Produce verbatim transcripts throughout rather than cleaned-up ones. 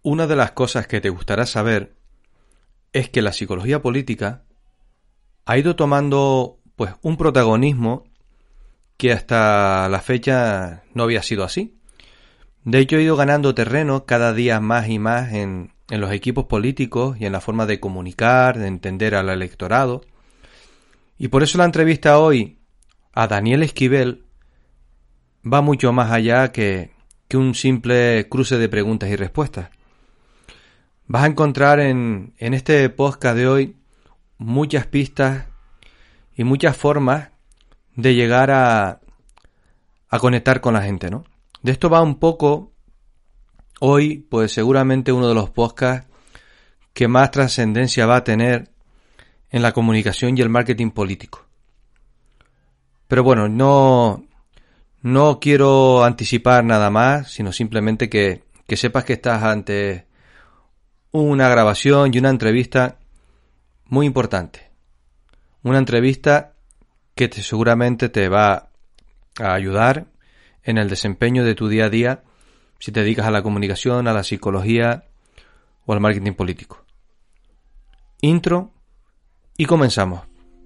Una de las cosas que te gustará saber es que la psicología política ha ido tomando pues un protagonismo que hasta la fecha no había sido así. De hecho, ha ido ganando terreno cada día más y más en, en los equipos políticos y en la forma de comunicar, de entender al electorado. Y por eso la entrevista hoy a Daniel Esquivel va mucho más allá que, que un simple cruce de preguntas y respuestas. Vas a encontrar en, en este podcast de hoy muchas pistas y muchas formas de llegar a, a conectar con la gente, ¿no? De esto va un poco hoy, pues seguramente uno de los podcasts que más trascendencia va a tener en la comunicación y el marketing político. Pero bueno, no, no quiero anticipar nada más, sino simplemente que, que sepas que estás ante una grabación y una entrevista muy importante. Una entrevista que te, seguramente te va a ayudar en el desempeño de tu día a día si te dedicas a la comunicación, a la psicología o al marketing político. Intro y comenzamos.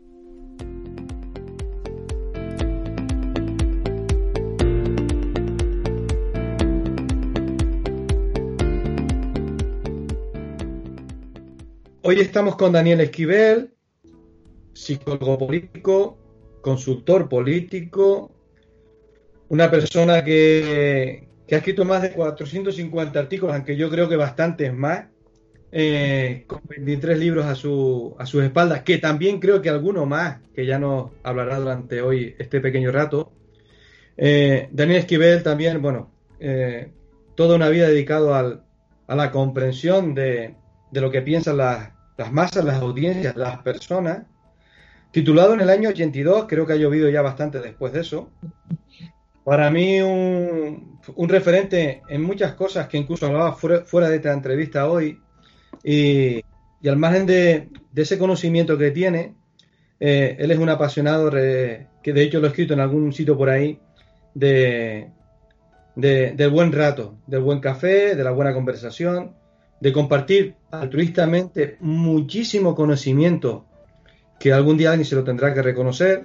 Hoy estamos con Daniel Esquivel, psicólogo político, consultor político, una persona que, que ha escrito más de cuatrocientos cincuenta artículos, aunque yo creo que bastantes más, eh, con veintitrés libros a, su, a sus espaldas, que también creo que alguno más, que ya nos hablará durante hoy este pequeño rato. Eh, Daniel Esquivel también, bueno, eh, toda una vida dedicado al, a la comprensión de, de lo que piensan las, las masas, las audiencias, las personas. Titulado en el año ochenta y dos, creo que ha llovido ya bastante después de eso. Para mí un, un referente en muchas cosas que incluso hablaba fuera, fuera de esta entrevista hoy, y, y al margen de, de ese conocimiento que tiene, eh, él es un apasionado, re, que de hecho lo he escrito en algún sitio por ahí, de, de, del buen rato, del buen café, de la buena conversación, de compartir altruistamente muchísimo conocimiento que algún día alguien se lo tendrá que reconocer,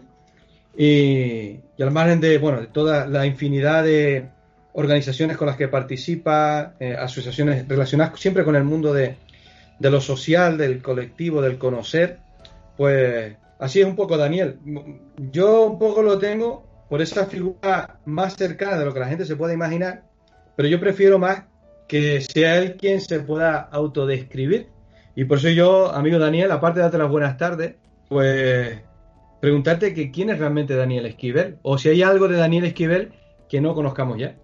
y, y al margen de, bueno, de toda la infinidad de organizaciones con las que participa, eh, asociaciones relacionadas siempre con el mundo de, de lo social, del colectivo, del conocer, pues así es un poco Daniel. Yo un poco lo tengo por esa figura más cercana de lo que la gente se puede imaginar, pero yo prefiero más que sea él quien se pueda autodescribir. Y por eso yo, amigo Daniel, aparte de darte las buenas tardes, pues preguntarte que quién es realmente Daniel Esquivel, o si hay algo de Daniel Esquivel que no conozcamos ya.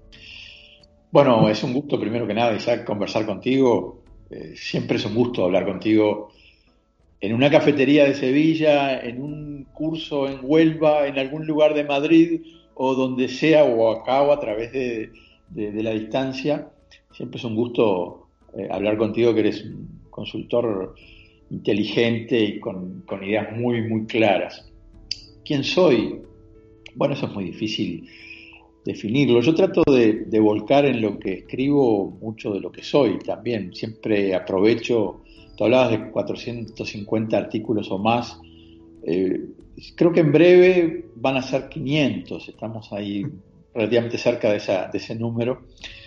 Bueno, es un gusto primero que nada, Isaac, conversar contigo. Eh, siempre es un gusto hablar contigo en una cafetería de Sevilla, en un curso en Huelva, en algún lugar de Madrid o donde sea, o acá o a través de, de, de la distancia. Siempre es un gusto eh, hablar contigo, que eres un consultor inteligente y con, con ideas muy, muy claras. ¿Quién soy? Bueno, eso es muy difícil definirlo. Yo trato de, de volcar en lo que escribo mucho de lo que soy también. Siempre aprovecho, tú hablabas de cuatrocientos cincuenta artículos o más. Eh, creo que en breve van a ser quinientos. Estamos ahí relativamente cerca de, esa, de ese número.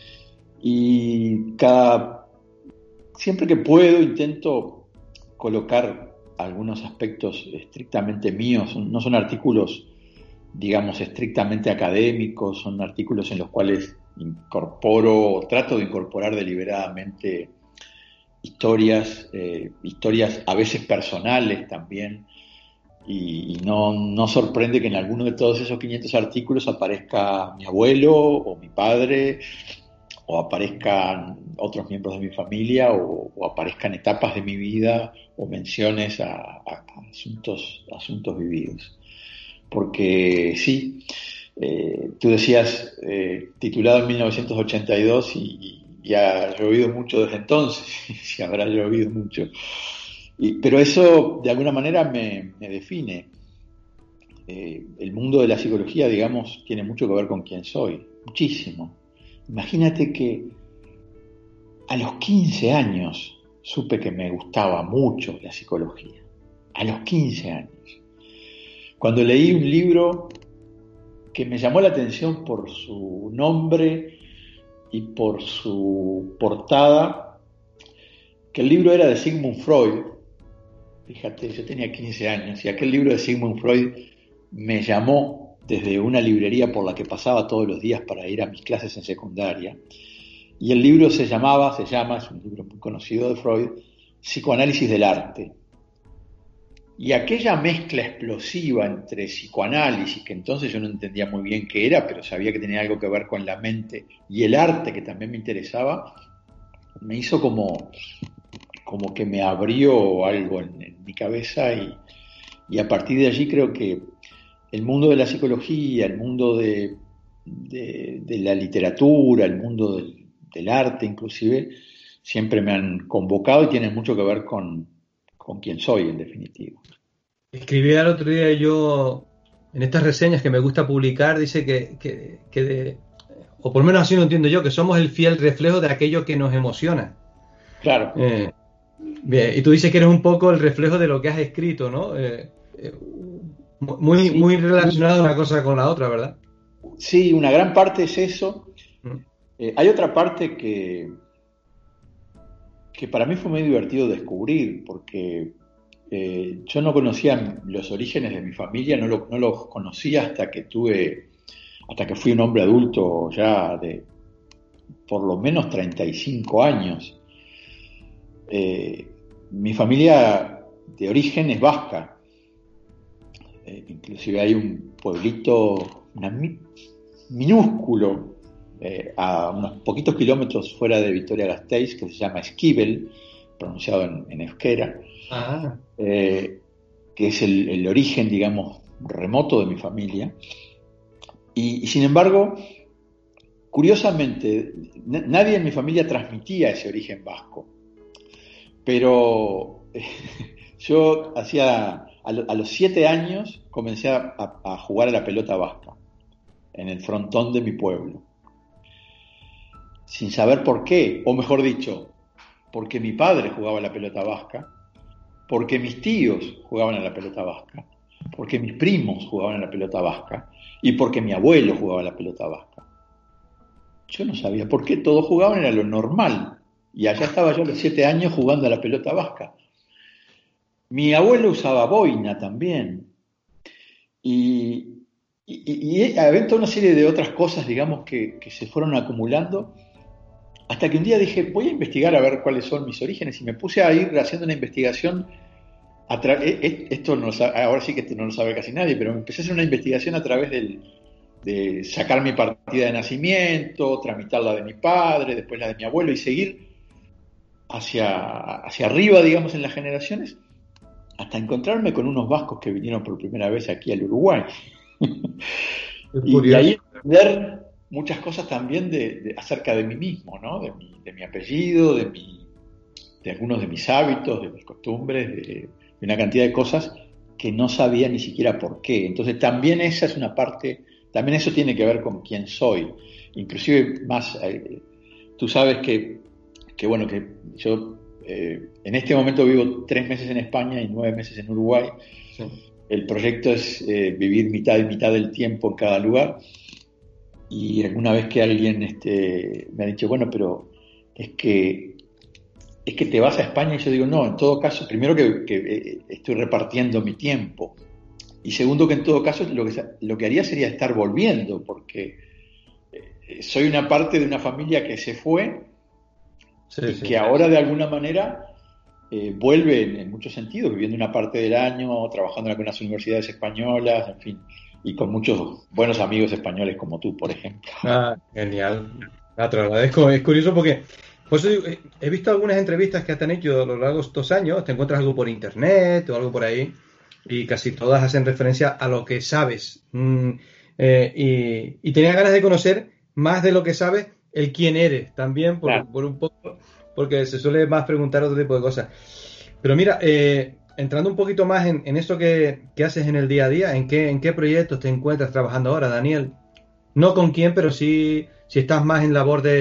Y cada, siempre que puedo intento colocar algunos aspectos estrictamente míos. No son artículos, digamos, estrictamente académicos, son artículos en los cuales incorporo, trato de incorporar deliberadamente historias, eh, historias a veces personales también, y, y no, no sorprende que en alguno de todos esos quinientos artículos aparezca mi abuelo o mi padre, o aparezcan otros miembros de mi familia, o, o aparezcan etapas de mi vida, o menciones a, a, a asuntos, asuntos vividos. Porque sí, eh, tú decías, eh, titulado en mil novecientos ochenta y dos, y, y ha llovido mucho desde entonces, y habrá llovido mucho. Y, pero eso de alguna manera me, me define. Eh, el mundo de la psicología, digamos, tiene mucho que ver con quién soy, muchísimo. Imagínate que a los quince años supe que me gustaba mucho la psicología. A los quince años. Cuando leí un libro que me llamó la atención por su nombre y por su portada, que el libro era de Sigmund Freud. Fíjate, yo tenía quince años y aquel libro de Sigmund Freud me llamó desde una librería por la que pasaba todos los días para ir a mis clases en secundaria. Y el libro se llamaba, se llama, es un libro muy conocido de Freud, Psicoanálisis del arte. Y aquella mezcla explosiva entre psicoanálisis, que entonces yo no entendía muy bien qué era, pero sabía que tenía algo que ver con la mente, y el arte, que también me interesaba, me hizo como, como que me abrió algo en, en mi cabeza, y, y a partir de allí creo que el mundo de la psicología, el mundo de, de, de la literatura, el mundo del, del arte inclusive, siempre me han convocado y tienen mucho que ver con, con quién soy, en definitiva. Escribí el otro día yo, en estas reseñas que me gusta publicar, dice que, que, que de, o por lo menos así lo entiendo yo, que somos el fiel reflejo de aquello que nos emociona. Claro. Eh, bien, y tú dices que eres un poco el reflejo de lo que has escrito, ¿no? Eh, eh, muy, sí. muy relacionado una cosa con la otra, ¿verdad? Sí, una gran parte es eso. Mm. Eh, hay otra parte que, que para mí fue muy divertido descubrir, porque eh, yo no conocía los orígenes de mi familia, no, lo, no los conocía hasta que tuve, hasta que fui un hombre adulto ya de por lo menos treinta y cinco años. Eh, mi familia de origen es vasca. Eh, inclusive hay un pueblito una mi, minúsculo eh, a unos poquitos kilómetros fuera de Vitoria-Gasteiz que se llama Esquivel, pronunciado en, en euskera, ah. eh, que es el, el origen, digamos, remoto de mi familia. Y, y sin embargo, curiosamente, n- nadie en mi familia transmitía ese origen vasco, pero eh, yo hacía A, lo, a los siete años comencé a, a jugar a la pelota vasca en el frontón de mi pueblo, sin saber por qué, o mejor dicho, porque mi padre jugaba a la pelota vasca, porque mis tíos jugaban a la pelota vasca, porque mis primos jugaban a la pelota vasca y porque mi abuelo jugaba a la pelota vasca. Yo no sabía por qué, todos jugaban, era lo normal, y allá estaba yo a los siete años jugando a la pelota vasca. Mi abuelo usaba boina también. Y, y, y había toda una serie de otras cosas, digamos, que, que se fueron acumulando, hasta que un día dije, voy a investigar a ver cuáles son mis orígenes, y me puse a ir haciendo una investigación. A tra- esto no lo sabe, ahora sí que esto no lo sabe casi nadie, pero empecé a hacer una investigación a través del, de sacar mi partida de nacimiento, tramitar la de mi padre, después la de mi abuelo, y seguir hacia, hacia arriba, digamos, en las generaciones, hasta encontrarme con unos vascos que vinieron por primera vez aquí al Uruguay. y, y ahí ver muchas cosas también de, de, acerca de mí mismo, ¿no? De mi, de mi apellido, de, mi, de algunos de mis hábitos, de mis costumbres, de, de una cantidad de cosas que no sabía ni siquiera por qué. Entonces también esa es una parte, también eso tiene que ver con quién soy. Inclusive más, eh, tú sabes que, que bueno, que yo... Eh, en este momento vivo tres meses en España y nueve meses en Uruguay. Sí. El proyecto es eh, vivir mitad y mitad del tiempo en cada lugar. Y alguna vez que alguien este, me ha dicho, bueno, pero es que es que te vas a España, y yo digo, no, en todo caso, primero que, que eh, estoy repartiendo mi tiempo, y segundo que en todo caso lo que, lo que haría sería estar volviendo, porque eh, soy una parte de una familia que se fue. Sí, y sí, que ahora de alguna manera eh, vuelve en, en muchos sentidos, viviendo una parte del año, trabajando en algunas universidades españolas, en fin, y con muchos buenos amigos españoles como tú, por ejemplo. Ah, genial. Ah, te lo agradezco. Es curioso porque pues, he visto algunas entrevistas que te han hecho a lo largo de estos años, te encuentras algo por internet o algo por ahí, y casi todas hacen referencia a lo que sabes. Mm, eh, y, y tenía ganas de conocer más de lo que sabes, el quién eres también, por, claro. por un poco, porque se suele más preguntar otro tipo de cosas. Pero mira, eh, entrando un poquito más en, en eso que, que haces en el día a día, ¿en qué, en qué proyectos te encuentras trabajando ahora, Daniel? No con quién, pero sí si estás más en labor de,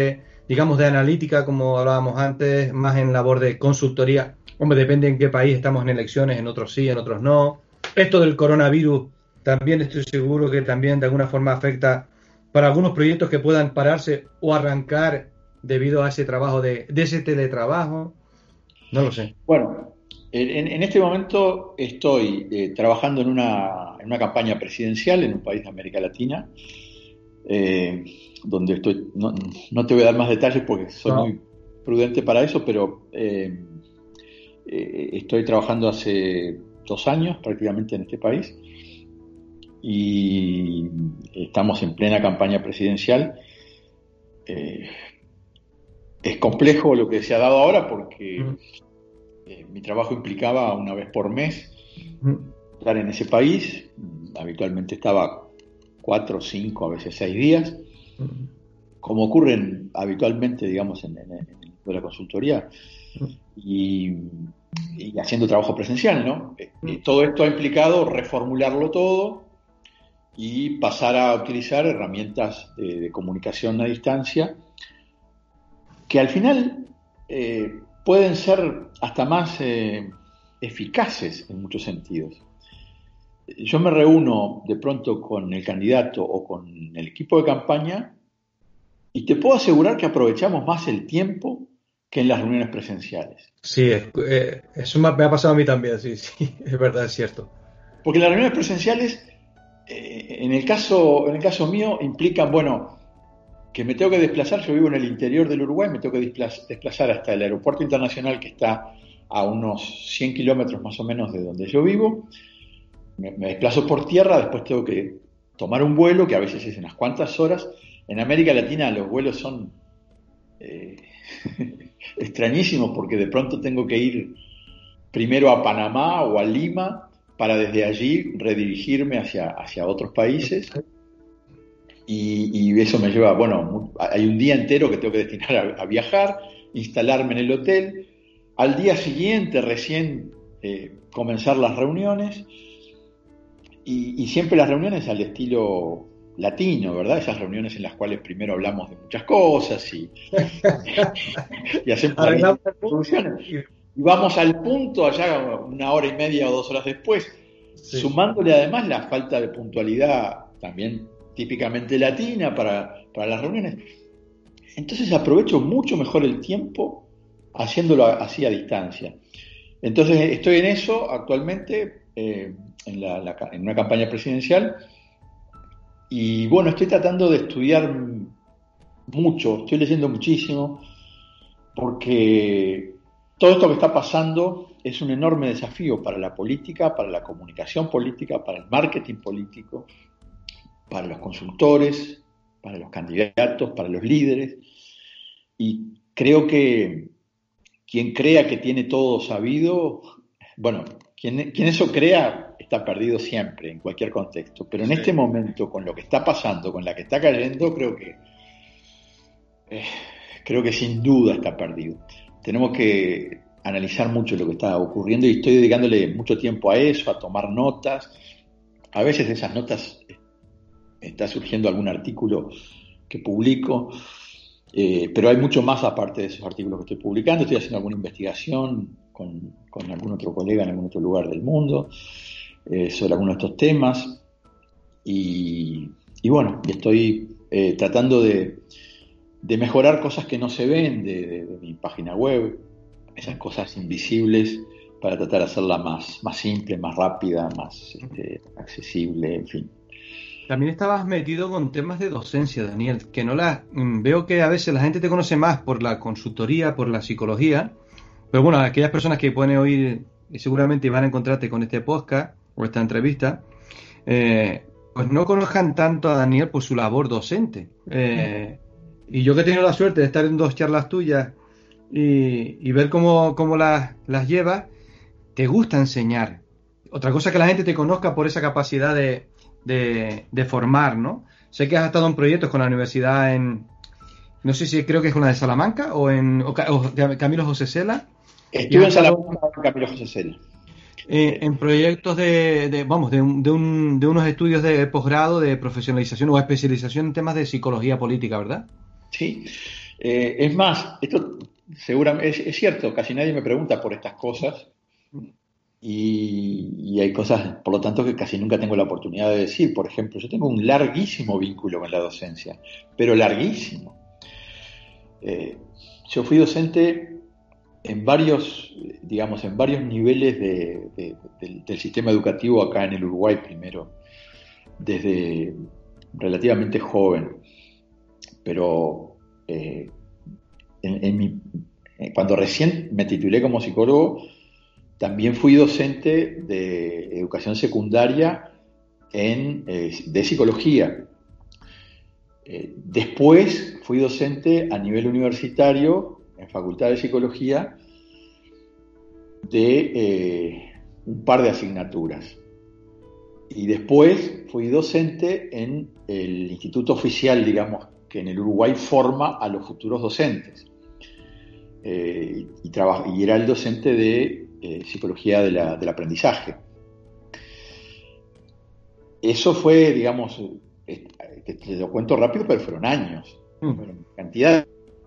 digamos, de analítica, como hablábamos antes, más en labor de consultoría. Hombre, depende en qué país estamos en elecciones, en otros sí, en otros no. Esto del coronavirus también estoy seguro que también de alguna forma afecta para algunos proyectos que puedan pararse o arrancar debido a ese trabajo de, de ese teletrabajo. No lo sé. Bueno, en, en este momento estoy eh, trabajando en una, en una campaña presidencial en un país de América Latina, eh, donde estoy, no, no te voy a dar más detalles porque soy No. muy prudente para eso, pero eh, eh, estoy trabajando hace dos años prácticamente en este país y estamos en plena campaña presidencial. Eh, es complejo lo que se ha dado ahora porque Mm. eh, mi trabajo implicaba una vez por mes Mm. estar en ese país. Habitualmente estaba cuatro, cinco, a veces seis días, Mm. como ocurren habitualmente, digamos, en, en, en de la consultoría, y, y haciendo trabajo presencial, ¿no? Y todo esto ha implicado reformularlo todo y pasar a utilizar herramientas de, de comunicación a distancia que al final eh, pueden ser hasta más eh, eficaces en muchos sentidos. Yo me reúno de pronto con el candidato o con el equipo de campaña y te puedo asegurar que aprovechamos más el tiempo que en las reuniones presenciales. Sí, es- eh, eso me ha, me ha pasado a mí también, sí, sí, es verdad, es cierto. Porque las reuniones presenciales, eh, en el caso, en el caso mío, implican, bueno, que me tengo que desplazar. Yo vivo en el interior del Uruguay, me tengo que desplaz- desplazar hasta el aeropuerto internacional que está a unos cien kilómetros más o menos de donde yo vivo. Me, me desplazo por tierra, después tengo que tomar un vuelo, que a veces es unas cuantas horas. En América Latina los vuelos son eh, extrañísimos porque de pronto tengo que ir primero a Panamá o a Lima para desde allí redirigirme hacia, hacia otros países. Y, y eso me lleva, bueno, hay un día entero que tengo que destinar a, a viajar, instalarme en el hotel, al día siguiente recién eh, comenzar las reuniones, y, y siempre las reuniones al estilo latino, ¿verdad? Esas reuniones en las cuales primero hablamos de muchas cosas y, y hacemos la lista Arreglamos de el punto soluciones. y- Y vamos al punto allá una hora y media o dos horas después, sí. sumándole además la falta de puntualidad también típicamente latina para, para las reuniones. Entonces aprovecho mucho mejor el tiempo haciéndolo así a distancia. Entonces estoy en eso actualmente, eh, en, la, la, en una campaña presidencial, y bueno, estoy tratando de estudiar mucho, estoy leyendo muchísimo, porque todo esto que está pasando es un enorme desafío para la política, para la comunicación política, para el marketing político, para los consultores, para los candidatos, para los líderes. Y creo que quien crea que tiene todo sabido, bueno, quien, quien eso crea está perdido siempre, en cualquier contexto. Pero en Sí. este momento, con lo que está pasando, con la que está cayendo, creo que eh, creo que sin duda está perdido. Tenemos que analizar mucho lo que está ocurriendo y estoy dedicándole mucho tiempo a eso, a tomar notas. A veces de esas notas está surgiendo algún artículo que publico, eh, pero hay mucho más aparte de esos artículos que estoy publicando. Estoy haciendo alguna investigación con, con algún otro colega en algún otro lugar del mundo eh, sobre algunos de estos temas y, y bueno, estoy eh, tratando de de mejorar cosas que no se ven de, de, de mi página web, esas cosas invisibles, para tratar de hacerla más, más simple, más rápida, más este, accesible, en fin. También estabas metido con temas de docencia, Daniel, que no la mm, veo que a veces la gente te conoce más por la consultoría, por la psicología, pero bueno, aquellas personas que pueden oír y seguramente van a encontrarte con este podcast o esta entrevista, eh, pues no conozcan tanto a Daniel por su labor docente. Eh, y yo que he tenido la suerte de estar en dos charlas tuyas y, y ver cómo, cómo las, las llevas, te gusta enseñar. Otra cosa es que la gente te conozca por esa capacidad de, de, de formar, ¿no? Sé que has estado en proyectos con la universidad en, no sé si creo que es con la de Salamanca o en o, o de Camilo José Cela, y Estuve has en estado Salamanca con Camilo José Cela. eh, en proyectos de, de vamos, de, un, de, un, de unos estudios de posgrado de profesionalización o especialización en temas de psicología política, ¿verdad? Sí, Eh, es más, esto seguramente es, es cierto, casi nadie me pregunta por estas cosas y, y hay cosas, por lo tanto, que casi nunca tengo la oportunidad de decir. Por ejemplo, yo tengo un larguísimo vínculo con la docencia, pero larguísimo. Eh, yo fui docente en varios, digamos, en varios niveles de, de, de, del sistema educativo acá en el Uruguay primero, desde relativamente joven, pero eh, en, en mi, cuando recién me titulé como psicólogo, también fui docente de educación secundaria en, eh, de psicología. Eh, después fui docente a nivel universitario en Facultad de Psicología de eh, un par de asignaturas. Y después fui docente en el instituto oficial, digamos, que en el Uruguay forma a los futuros docentes. Eh, y, traba, y era el docente de eh, psicología de la, del aprendizaje. Eso fue, digamos, eh, te lo cuento rápido, pero fueron años. Mm. Fueron cantidad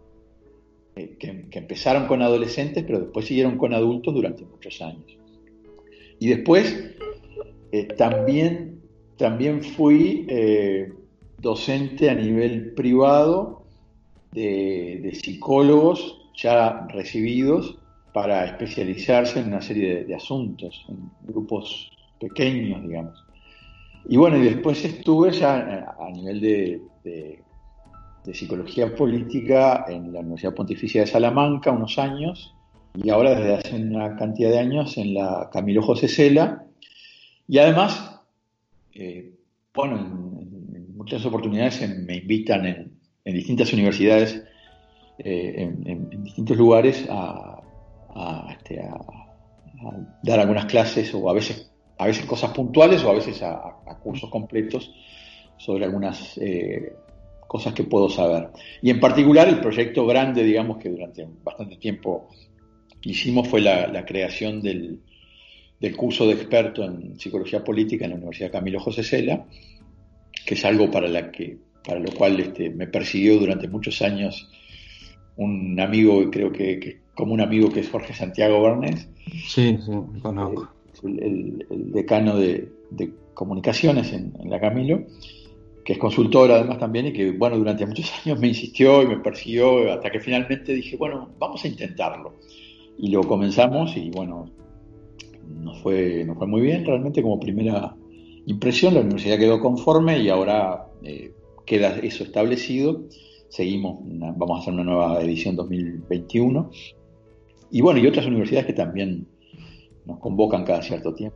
eh, que, que empezaron con adolescentes, pero después siguieron con adultos durante muchos años. Y después eh, también, también fui eh, docente a nivel privado de, de psicólogos ya recibidos para especializarse en una serie de, de asuntos, en grupos pequeños, digamos. Y bueno, y después estuve ya a, a nivel de, de, de psicología política en la Universidad Pontificia de Salamanca unos años, y ahora desde hace una cantidad de años en la Camilo José Cela, y además, eh, bueno, en, en muchas oportunidades en, me invitan en, en distintas universidades, eh, en, en, en distintos lugares a, a, este, a, a dar algunas clases, o a veces a veces cosas puntuales o a veces a, a cursos completos sobre algunas eh, cosas que puedo saber. Y en particular el proyecto grande, digamos, que durante bastante tiempo hicimos fue la, la creación del, del curso de experto en psicología política en la Universidad Camilo José Cela, que es algo para, la que, para lo cual este, me persiguió durante muchos años un amigo, creo que, que como un amigo, que es Jorge Santiago Bernés. Sí, sí, conozco. Eh, El, el, el decano de, de comunicaciones en, en la Camilo, que es consultor además también, y que bueno, durante muchos años me insistió y me persiguió hasta que finalmente dije, bueno, vamos a intentarlo, y lo comenzamos. Y bueno, nos fue, nos fue muy bien realmente como primera impresión. La universidad quedó conforme y ahora eh, queda eso establecido. Seguimos, una, vamos a hacer una nueva edición dos mil veintiuno, y bueno, y otras universidades que también nos convocan cada cierto tiempo.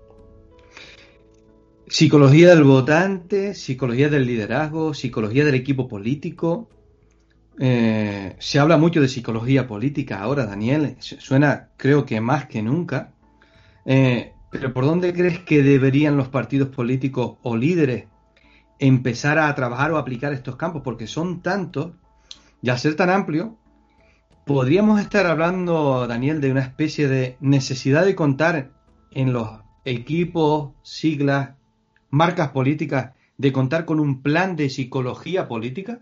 Psicología del votante, psicología del liderazgo, psicología del equipo político. Eh, se habla mucho de psicología política ahora, Daniel. Suena, creo que más que nunca. Eh, pero ¿por dónde crees que deberían los partidos políticos o líderes empezar a trabajar o aplicar estos campos? Porque son tantos, y al ser tan amplio, podríamos estar hablando, Daniel, de una especie de necesidad de contar en los equipos, siglas, marcas políticas, de contar con un plan de psicología política.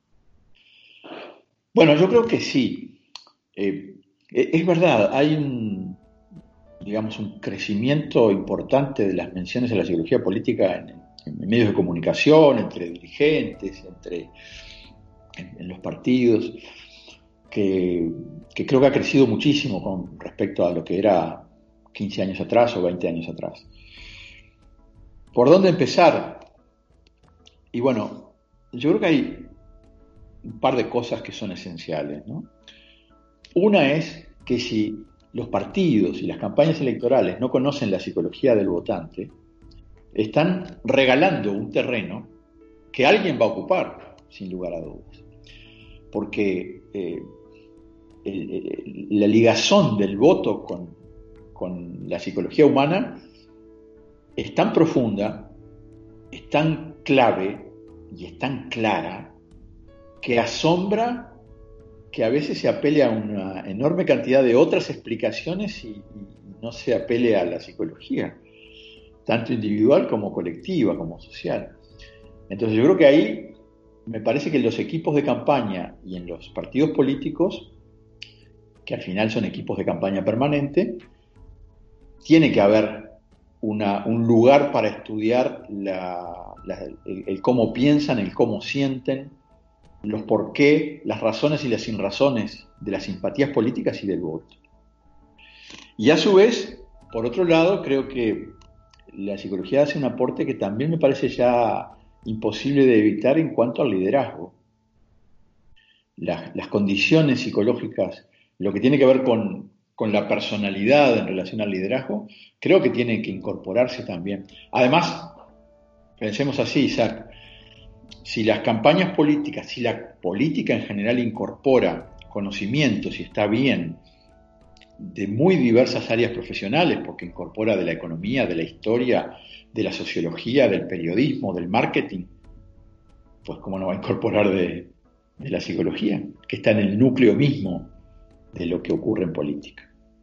Bueno, yo creo que sí. Eh, es verdad, hay un, digamos, un crecimiento importante de las menciones a la psicología política en, en medios de comunicación, entre dirigentes, entre en, en los partidos, que, que creo que ha crecido muchísimo con respecto a lo que era quince años atrás o veinte años atrás. ¿Por dónde empezar? Y bueno, yo creo que hay un par de cosas que son esenciales, ¿no? Una es que si los partidos y las campañas electorales no conocen la psicología del votante, están regalando un terreno que alguien va a ocupar, sin lugar a dudas. Porque eh, el, el, la ligazón del voto con, con la psicología humana es tan profunda, es tan clave y es tan clara, que asombra que a veces se apele a una enorme cantidad de otras explicaciones y, y no se apele a la psicología, tanto individual como colectiva, como social. Entonces yo creo que ahí me parece que en los equipos de campaña y en los partidos políticos, que al final son equipos de campaña permanente, tiene que haber una, un lugar para estudiar la, la, el, el cómo piensan, el cómo sienten, los por qué, las razones y las sin razones de las simpatías políticas y del voto. Y a su vez, por otro lado, creo que la psicología hace un aporte que también me parece ya imposible de evitar en cuanto al liderazgo. Las, las condiciones psicológicas, lo que tiene que ver con, con la personalidad en relación al liderazgo, creo que tiene que incorporarse también. Además, pensemos así, Isaac, si las campañas políticas, si la política en general incorpora conocimientos y está bien de muy diversas áreas profesionales, porque incorpora de la economía, de la historia, de la sociología, del periodismo, del marketing, pues cómo no va a incorporar de, de la psicología, que está en el núcleo mismo de lo que ocurre en política.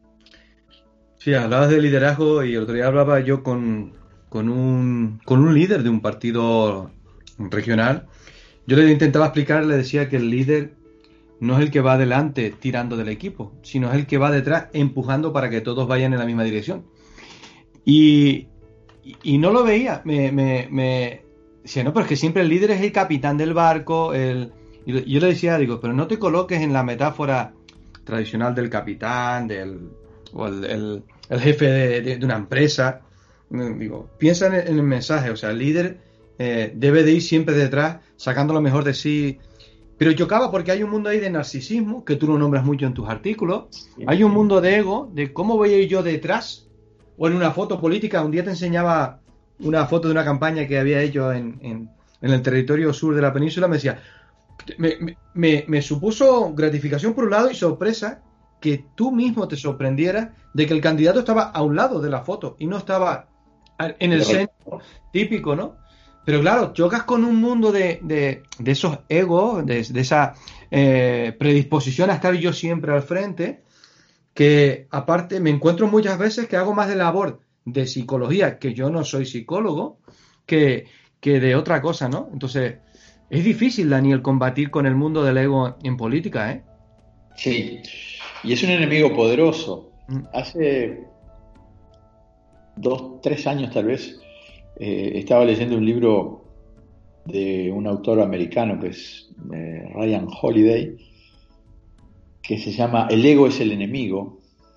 Sí, hablabas de liderazgo y el otro día hablaba yo con, con, un, con un líder de un partido regional. Yo le intentaba explicar, le decía que el líder no es el que va adelante tirando del equipo, sino es el que va detrás empujando para que todos vayan en la misma dirección. Y, y no lo veía, me, me, me decía, no, pero es que siempre el líder es el capitán del barco. El... Y yo le decía, digo, pero no te coloques en la metáfora tradicional del capitán, del, o el, el, el jefe de, de, de una empresa. Digo, piensa en el, en el mensaje, o sea, el líder eh, debe de ir siempre detrás, sacando lo mejor de sí. Pero chocaba porque hay un mundo ahí de narcisismo, que tú lo nombras mucho en tus artículos. Sí, hay un mundo de ego, de cómo voy a ir yo detrás. O en una foto política, un día te enseñaba una foto de una campaña que había hecho en, en, en el territorio sur de la península. Me decía, me, me, me supuso gratificación por un lado y sorpresa que tú mismo te sorprendieras de que el candidato estaba a un lado de la foto y no estaba en el centro típico, ¿no? Pero claro, chocas con un mundo de, de, de esos egos, de, de esa eh, predisposición a estar yo siempre al frente, que aparte me encuentro muchas veces que hago más de labor de psicología, que yo no soy psicólogo, que, que de otra cosa, ¿no? Entonces, es difícil, Daniel, combatir con el mundo del ego en política, ¿eh? Sí, y es un enemigo poderoso. Mm. Hace dos, tres años tal vez, Eh, estaba leyendo un libro de un autor americano que es eh, Ryan Holiday, que se llama El ego es el enemigo,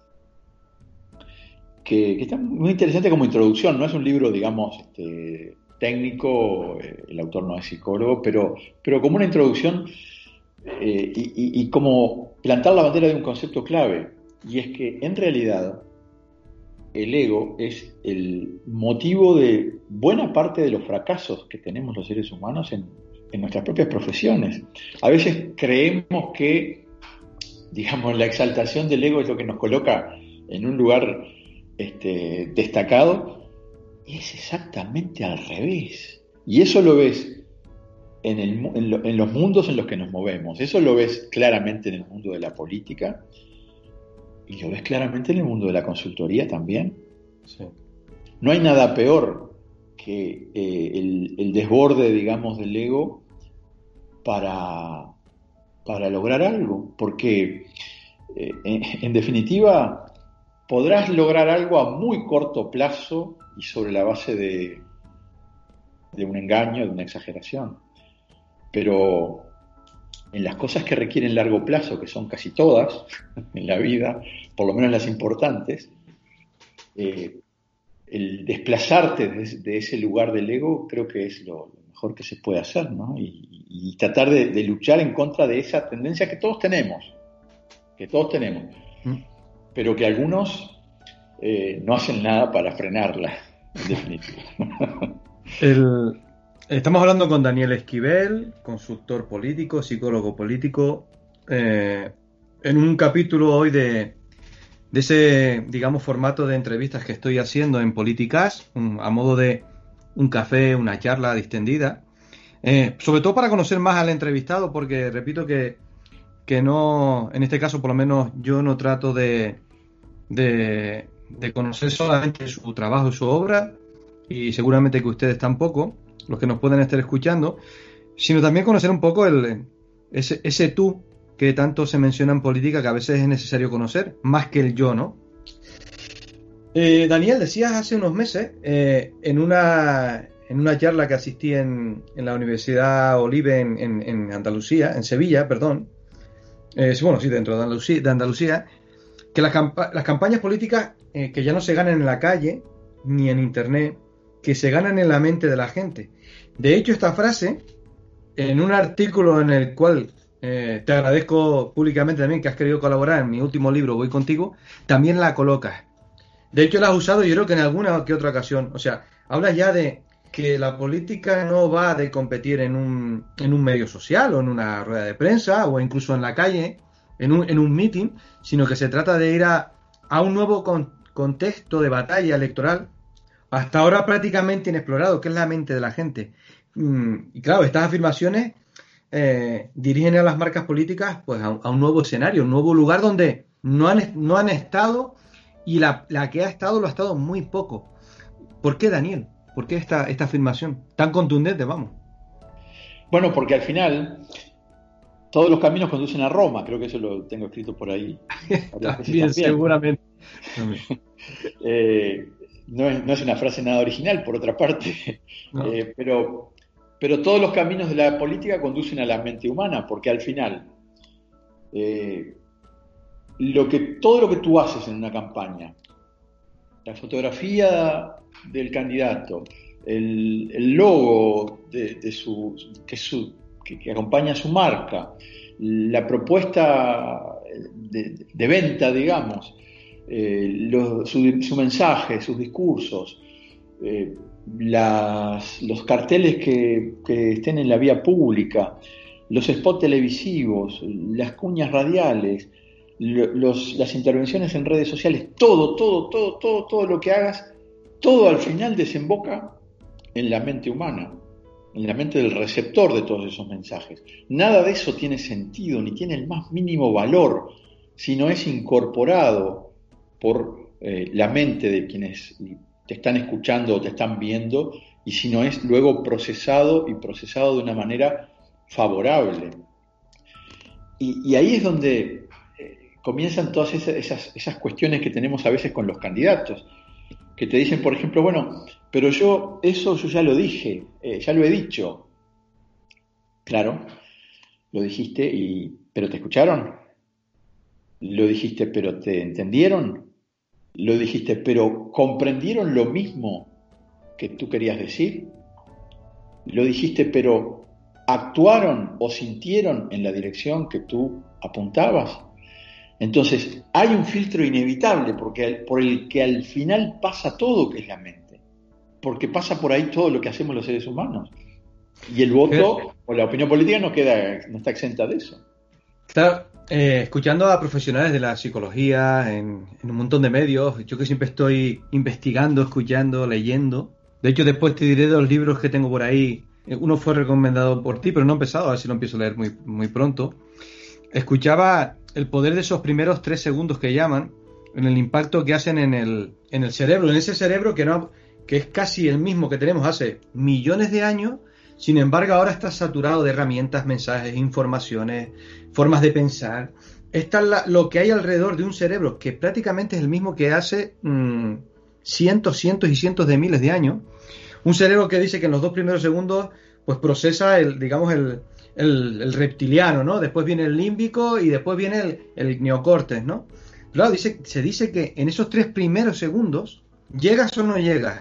que, que está muy interesante como introducción. No es un libro, digamos, este, técnico, eh, el autor no es psicólogo, pero, pero como una introducción eh, y, y, y como plantar la bandera de un concepto clave, y es que en realidad el ego es el motivo de buena parte de los fracasos que tenemos los seres humanos en, en nuestras propias profesiones. A veces creemos que, digamos, la exaltación del ego es lo que nos coloca en un lugar este, destacado, y es exactamente al revés. Y eso lo ves en, el, en, lo, en los mundos en los que nos movemos. Eso lo ves claramente en el mundo de la política. Y lo ves claramente en el mundo de la consultoría también. Sí. No hay nada peor que eh, el, el desborde, digamos, del ego para, para lograr algo. Porque, eh, en, en definitiva, podrás lograr algo a muy corto plazo y sobre la base de, de un engaño, de una exageración. Pero en las cosas que requieren largo plazo, que son casi todas en la vida, por lo menos las importantes, eh, el desplazarte de, de ese lugar del ego creo que es lo, lo mejor que se puede hacer, ¿no? Y, y tratar de, de luchar en contra de esa tendencia que todos tenemos, que todos tenemos, mm. pero que algunos eh, no hacen nada para frenarla, en definitiva. El... Estamos hablando con Daniel Esquivel, consultor político, psicólogo político, eh, en un capítulo hoy de, de ese, digamos, formato de entrevistas que estoy haciendo en Políticas, un, a modo de un café, una charla distendida, eh, sobre todo para conocer más al entrevistado, porque repito que, que no, en este caso por lo menos yo no trato de, de, de conocer solamente su trabajo y su obra, y seguramente que ustedes tampoco, los que nos pueden estar escuchando, sino también conocer un poco el, ese, ese tú que tanto se menciona en política, que a veces es necesario conocer, más que el yo, ¿no? Eh, Daniel, decías hace unos meses, eh, en una en una charla que asistí en, en la Universidad Olive en, en, en Andalucía, en Sevilla, perdón, eh, bueno, sí, dentro de Andalucía, de Andalucía que las, campa las campañas políticas eh, que ya no se ganan en la calle ni en internet, que se ganan en la mente de la gente. De hecho, esta frase, en un artículo en el cual eh, te agradezco públicamente también que has querido colaborar en mi último libro, Voy Contigo, también la colocas. De hecho, la has usado yo creo que en alguna que otra ocasión. O sea, hablas ya de que la política no va de competir en un, en un medio social o en una rueda de prensa o incluso en la calle, en un, en un meeting, sino que se trata de ir a, a un nuevo con, contexto de batalla electoral, hasta ahora prácticamente inexplorado, que es la mente de la gente. Y claro, estas afirmaciones eh, dirigen a las marcas políticas pues a, a un nuevo escenario, un nuevo lugar donde no han, no han estado, y la, la que ha estado lo ha estado muy poco. ¿Por qué, Daniel? ¿Por qué esta, esta afirmación tan contundente, vamos? Bueno, porque al final todos los caminos conducen a Roma, creo que eso lo tengo escrito por ahí. También, también, seguramente. eh, no, es, no es una frase nada original, por otra parte, no. eh, pero, pero todos los caminos de la política conducen a la mente humana, porque al final eh, lo que, todo lo que tú haces en una campaña, la fotografía del candidato, el, el logo de, de su, que, su, que, que acompaña su marca, la propuesta de, de venta, digamos, eh, lo, su, su mensaje, sus discursos, eh, las, los carteles que, que estén en la vía pública, los spots televisivos, las cuñas radiales, los, las intervenciones en redes sociales, todo, todo, todo, todo, todo lo que hagas, todo al final desemboca en la mente humana, en la mente del receptor de todos esos mensajes. Nada de eso tiene sentido, ni tiene el más mínimo valor, si no es incorporado por eh, la mente de quienes te están escuchando o te están viendo, y si no es luego procesado y procesado de una manera favorable. Y, y ahí es donde eh, comienzan todas esas, esas, esas cuestiones que tenemos a veces con los candidatos, que te dicen, por ejemplo, bueno, pero yo, eso yo ya lo dije, eh, ya lo he dicho. Claro, lo dijiste, y, pero ¿te escucharon? Lo dijiste, pero ¿te entendieron? Lo dijiste, pero ¿comprendieron lo mismo que tú querías decir? Lo dijiste, pero ¿actuaron o sintieron en la dirección que tú apuntabas? Entonces, hay un filtro inevitable porque, por el que al final pasa todo, que es la mente. Porque pasa por ahí todo lo que hacemos los seres humanos. Y el voto o la opinión política no, queda, no está exenta de eso. Claro, eh, escuchando a profesionales de la psicología en, en un montón de medios, yo que siempre estoy investigando, escuchando, leyendo. De hecho, después te diré de los libros que tengo por ahí. Uno fue recomendado por ti, pero no he empezado, a ver si lo empiezo a leer muy, muy pronto. Escuchaba el poder de esos primeros tres segundos que llaman, en el impacto que hacen en el, en el cerebro, en ese cerebro que, no, que es casi el mismo que tenemos hace millones de años, sin embargo ahora está saturado de herramientas, mensajes, informaciones, formas de pensar. Está la, lo que hay alrededor de un cerebro que prácticamente es el mismo que hace mmm, cientos, cientos y cientos de miles de años. Un cerebro que dice que en los dos primeros segundos pues procesa el, digamos, el El, el reptiliano, ¿no? Después viene el límbico y después viene el, el neocórtex, ¿no? Claro, dice, se dice que en esos tres primeros segundos, llegas o no llegas,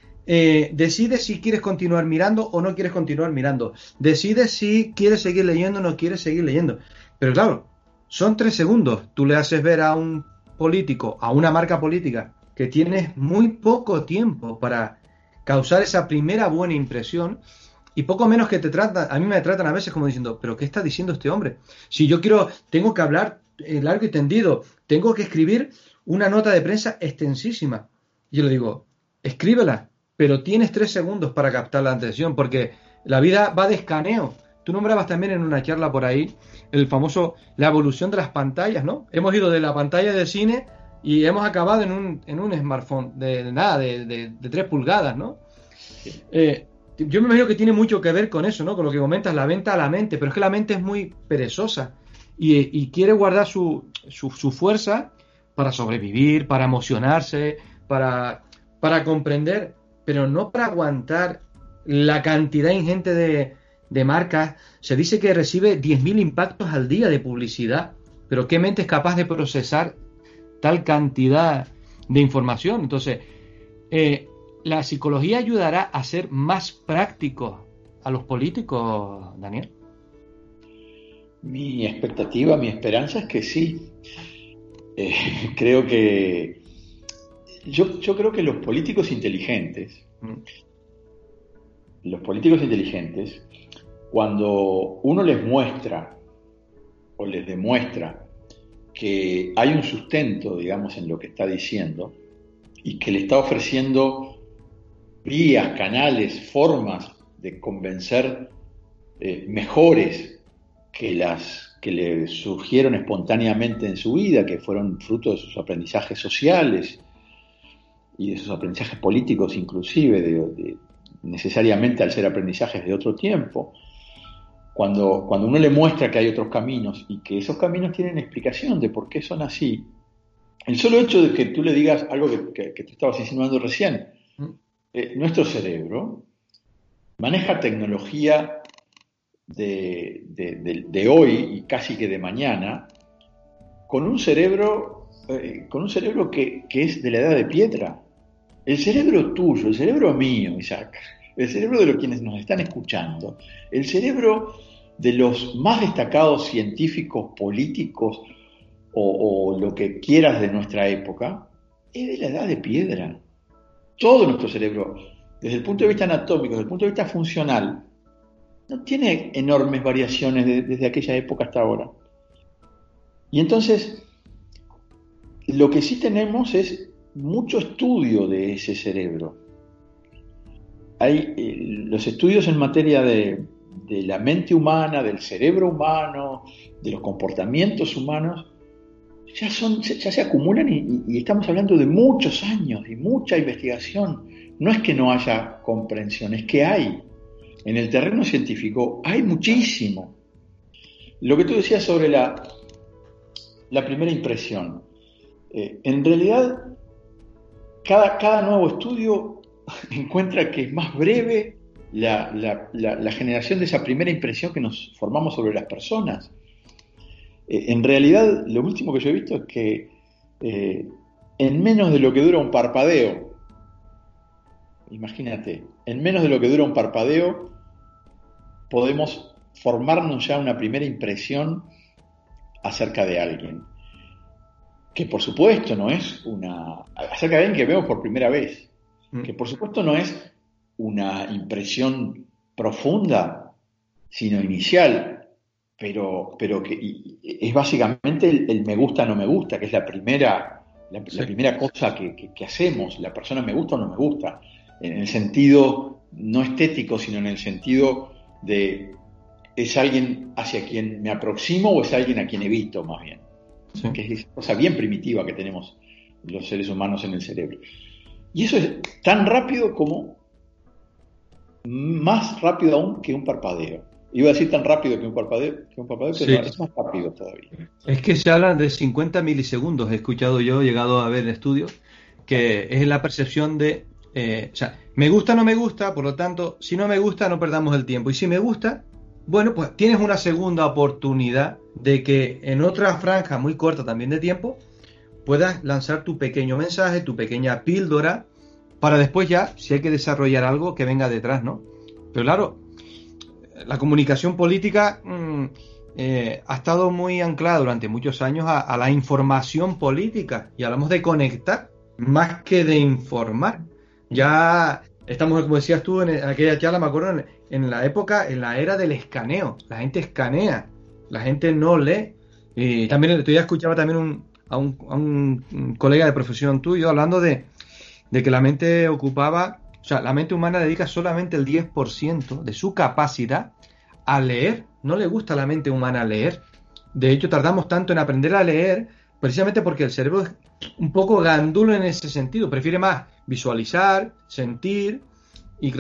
eh, decides si quieres continuar mirando o no quieres continuar mirando, decides si quieres seguir leyendo o no quieres seguir leyendo. Pero claro, son tres segundos. Tú le haces ver a un político, a una marca política, que tienes muy poco tiempo para causar esa primera buena impresión. Y poco menos que te tratan, a mí me tratan a veces como diciendo, ¿pero qué está diciendo este hombre? Si yo quiero, tengo que hablar eh, largo y tendido, tengo que escribir una nota de prensa extensísima. Y yo le digo, escríbela, pero tienes tres segundos para captar la atención, porque la vida va de escaneo. Tú nombrabas también en una charla por ahí el famoso, la evolución de las pantallas, ¿no? Hemos ido de la pantalla de cine y hemos acabado en un, en un smartphone de, de nada, de, de, de tres pulgadas, ¿no? Eh, yo me imagino que tiene mucho que ver con eso, ¿no? Con lo que comentas, la venta a la mente, pero es que la mente es muy perezosa y, y quiere guardar su, su, su fuerza para sobrevivir, para emocionarse, para, para comprender, pero no para aguantar la cantidad ingente de, de marcas. Se dice que recibe diez mil impactos al día de publicidad, pero ¿qué mente es capaz de procesar tal cantidad de información? Entonces, eh, ¿la psicología ayudará a ser más prácticos a los políticos, Daniel? Mi expectativa, mi esperanza es que sí. Eh, creo que yo, yo creo que los políticos inteligentes, mm. los políticos inteligentes, cuando uno les muestra o les demuestra que hay un sustento, digamos, en lo que está diciendo y que le está ofreciendo vías, canales, formas de convencer eh, mejores que las que le surgieron espontáneamente en su vida, que fueron fruto de sus aprendizajes sociales y de sus aprendizajes políticos inclusive, de, de, necesariamente al ser aprendizajes de otro tiempo. Cuando, cuando uno le muestra que hay otros caminos y que esos caminos tienen explicación de por qué son así, el solo hecho de que tú le digas algo que, que, que tú estabas insinuando recién, eh, nuestro cerebro maneja tecnología de, de, de, de hoy y casi que de mañana con un cerebro, eh, con un cerebro que, que es de la edad de piedra. El cerebro tuyo, el cerebro mío, Isaac, el cerebro de los quienes nos están escuchando, el cerebro de los más destacados científicos, políticos o, o lo que quieras de nuestra época, es de la edad de piedra. Todo nuestro cerebro, desde el punto de vista anatómico, desde el punto de vista funcional, no tiene enormes variaciones de, desde aquella época hasta ahora. Y entonces, lo que sí tenemos es mucho estudio de ese cerebro. Hay eh, los estudios en materia de, de la mente humana, del cerebro humano, de los comportamientos humanos, ya, son, ya se acumulan y, y estamos hablando de muchos años y mucha investigación. No es que no haya comprensión, es que hay. En el terreno científico hay muchísimo. Lo que tú decías sobre la, la primera impresión, eh, en realidad cada, cada nuevo estudio encuentra que es más breve la, la, la, la generación de esa primera impresión que nos formamos sobre las personas. Eh, en realidad, lo último que yo he visto es que eh, en menos de lo que dura un parpadeo, imagínate, en menos de lo que dura un parpadeo, podemos formarnos ya una primera impresión acerca de alguien. Que por supuesto no es una... acerca de alguien que vemos por primera vez. Que por supuesto no es una impresión profunda, sino inicial. Pero, pero que es básicamente el, el me gusta, no me gusta, que es la primera, la, sí. la primera cosa que, que, que hacemos. La persona me gusta o no me gusta. En el sentido no estético, sino en el sentido de ¿es alguien hacia quien me aproximo o es alguien a quien evito más bien? Sí. Que es esa cosa bien primitiva que tenemos los seres humanos en el cerebro. Y eso es tan rápido como, más rápido aún que un parpadeo. Iba a decir tan rápido que un parpadeo, que un parpadeo, pero sí. No, es más rápido todavía. Es que se habla de cincuenta milisegundos, he escuchado yo, he llegado a ver estudios, que es la percepción de, eh, o sea, me gusta o no me gusta, por lo tanto, si no me gusta no perdamos el tiempo. Y si me gusta, bueno, pues tienes una segunda oportunidad de que en otra franja muy corta también de tiempo puedas lanzar tu pequeño mensaje, tu pequeña píldora, para después ya, si hay que desarrollar algo, que venga detrás, ¿no? Pero claro, la comunicación política mmm, eh, ha estado muy anclada durante muchos años a, a la información política, y hablamos de conectar más que de informar. Ya estamos, como decías tú en aquella charla, me acuerdo, en, en la época, en la era del escaneo. La gente escanea, la gente no lee. Y también, yo ya escuchaba también un, a, un, a un colega de profesión tuyo hablando de, de que la mente ocupaba, o sea, la mente humana dedica solamente el diez por ciento de su capacidad a leer. No le gusta a la mente humana leer. De hecho, tardamos tanto en aprender a leer precisamente porque el cerebro es un poco gandulo en ese sentido. Prefiere más visualizar, sentir. Y claro,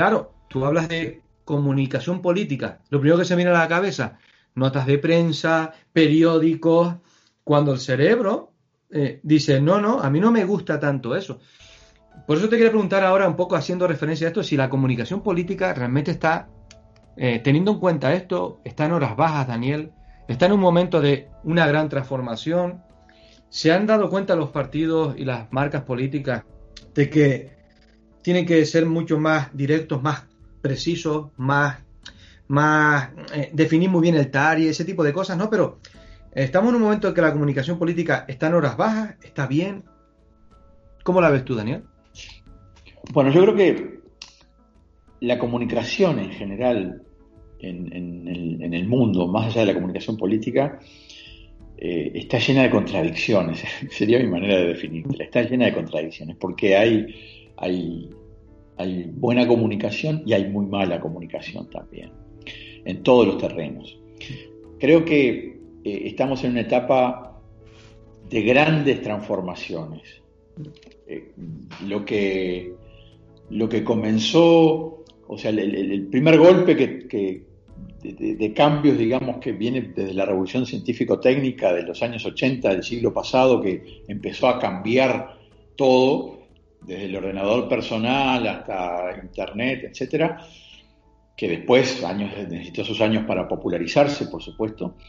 tú hablas de comunicación política. Lo primero que se viene a la cabeza, notas de prensa, periódicos, cuando el cerebro eh, dice, no, no, a mí no me gusta tanto eso. Por eso te quería preguntar ahora, un poco haciendo referencia a esto, si la comunicación política realmente está, eh, teniendo en cuenta esto, está en horas bajas, Daniel, está en un momento de una gran transformación. ¿Se han dado cuenta los partidos y las marcas políticas de que tienen que ser mucho más directos, más precisos, más, más eh, definir muy bien el target, ese tipo de cosas, ¿no? Pero estamos en un momento en que la comunicación política está en horas bajas, está bien. ¿Cómo la ves tú, Daniel? Bueno, yo creo que la comunicación en general en, en, el, en el mundo, más allá de la comunicación política, eh, está llena de contradicciones. Sería mi manera de definirla. Está llena de contradicciones porque hay, hay, hay buena comunicación y hay muy mala comunicación también, en todos los terrenos. Creo que eh, estamos en una etapa de grandes transformaciones. Eh, lo que lo que comenzó, o sea, el, el, el primer golpe que, que de, de, de cambios, digamos, que viene desde la revolución científico-técnica de los años ochenta del siglo pasado, que empezó a cambiar todo, desde el ordenador personal hasta internet, etcétera, que después años, necesitó sus años para popularizarse, por supuesto,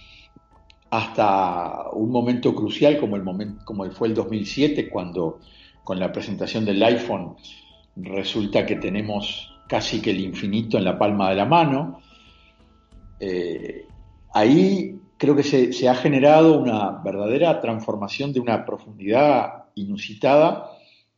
hasta un momento crucial como el momento, como fue el dos mil siete, cuando con la presentación del iPhone resulta que tenemos casi que el infinito en la palma de la mano. Eh, ahí creo que se, se ha generado una verdadera transformación de una profundidad inusitada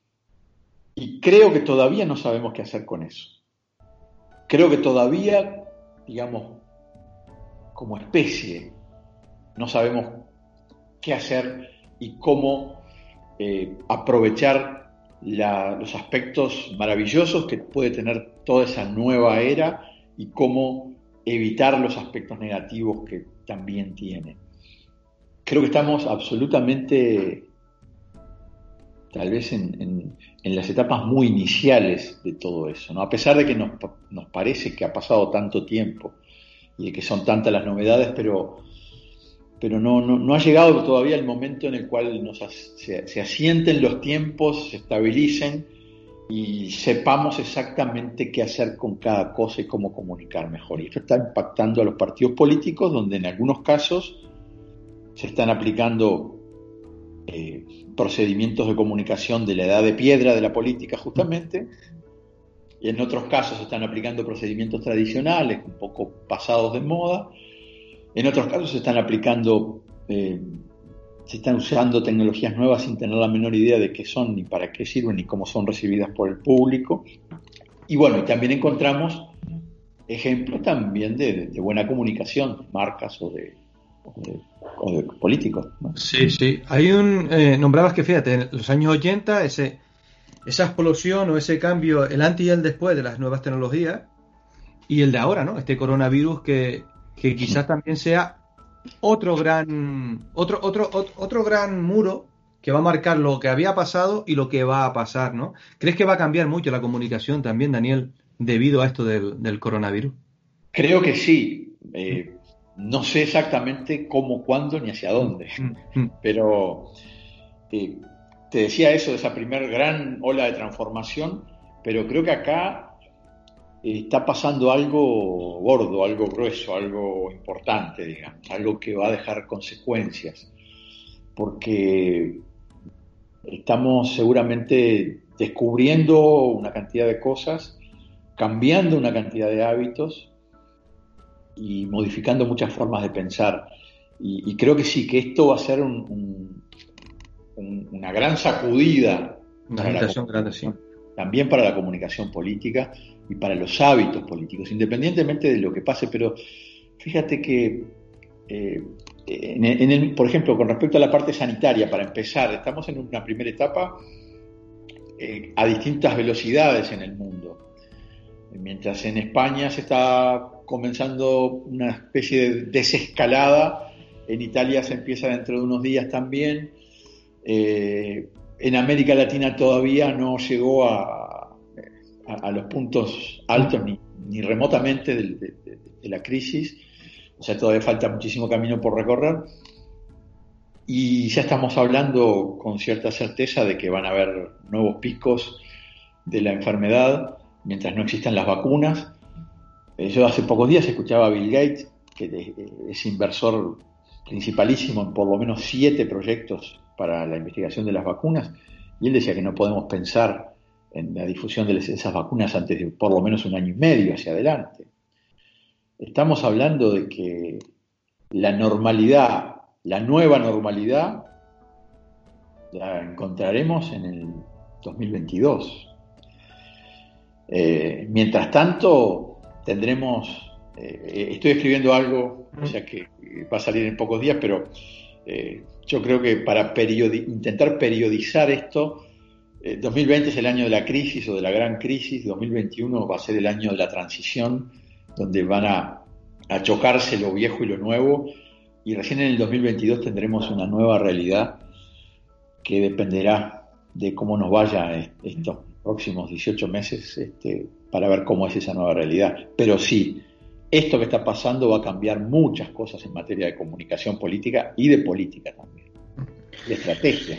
y creo que todavía no sabemos qué hacer con eso. Creo que todavía, digamos, como especie, no sabemos qué hacer y cómo eh, aprovechar La, los aspectos maravillosos que puede tener toda esa nueva era y cómo evitar los aspectos negativos que también tiene. Creo que estamos absolutamente, tal vez en, en, en las etapas muy iniciales de todo eso, ¿no? A pesar de que nos, nos parece que ha pasado tanto tiempo y de que son tantas las novedades, pero pero no, no, no ha llegado todavía el momento en el cual nos, se, se asienten los tiempos, se estabilicen y sepamos exactamente qué hacer con cada cosa y cómo comunicar mejor. Y esto está impactando a los partidos políticos, donde en algunos casos se están aplicando eh, procedimientos de comunicación de la edad de piedra de la política justamente, y en otros casos se están aplicando procedimientos tradicionales, un poco pasados de moda. En otros casos se están aplicando, eh, se están usando tecnologías nuevas sin tener la menor idea de qué son, ni para qué sirven, ni cómo son recibidas por el público. Y bueno, y también encontramos ejemplos también de, de buena comunicación, marcas o de, o de, o de políticos, ¿no? Sí, sí. Hay un, eh, nombrabas que fíjate, en los años ochenta, ese, esa explosión o ese cambio, el antes y el después de las nuevas tecnologías, y el de ahora, ¿no? Este coronavirus que que quizás también sea otro gran otro, otro, otro, otro gran muro que va a marcar lo que había pasado y lo que va a pasar, ¿no? ¿Crees que va a cambiar mucho la comunicación también, Daniel, debido a esto del, del coronavirus? Creo que sí. Eh, no sé exactamente cómo, cuándo ni hacia dónde, mm, mm. pero eh, te decía eso de esa primer gran ola de transformación, pero creo que acá está pasando algo gordo, algo grueso, algo importante, digamos, algo que va a dejar consecuencias, porque estamos seguramente descubriendo una cantidad de cosas, cambiando una cantidad de hábitos y modificando muchas formas de pensar. Y, y creo que sí, que esto va a ser un, un, un, una gran sacudida. Una agitación grande, sí. También para la comunicación política y para los hábitos políticos, independientemente de lo que pase. Pero fíjate que, eh, en, en el, por ejemplo, con respecto a la parte sanitaria, para empezar, estamos en una primera etapa eh, a distintas velocidades en el mundo. Mientras en España se está comenzando una especie de desescalada, en Italia se empieza dentro de unos días también. Eh, en América Latina todavía no llegó a, a, a los puntos altos ni, ni remotamente de, de, de la crisis, o sea, todavía falta muchísimo camino por recorrer, y ya estamos hablando con cierta certeza de que van a haber nuevos picos de la enfermedad mientras no existan las vacunas. Yo hace pocos días escuchaba a Bill Gates, que es inversor principalísimo en por lo menos siete proyectos para la investigación de las vacunas, y él decía que no podemos pensar en la difusión de esas vacunas antes de por lo menos un año y medio hacia adelante. Estamos hablando de que la normalidad, la nueva normalidad, la encontraremos en el dos mil veintidós. Eh, mientras tanto, tendremos, eh, estoy escribiendo algo, o sea que va a salir en pocos días, pero eh, yo creo que para periodi- intentar periodizar esto, eh, dos mil veinte es el año de la crisis o de la gran crisis, dos mil veintiuno va a ser el año de la transición, donde van a, a chocarse lo viejo y lo nuevo, y recién en el dos mil veintidós tendremos una nueva realidad que dependerá de cómo nos vaya estos próximos dieciocho meses, este, para ver cómo es esa nueva realidad. Pero sí, esto que está pasando va a cambiar muchas cosas en materia de comunicación política y de política también, de estrategia.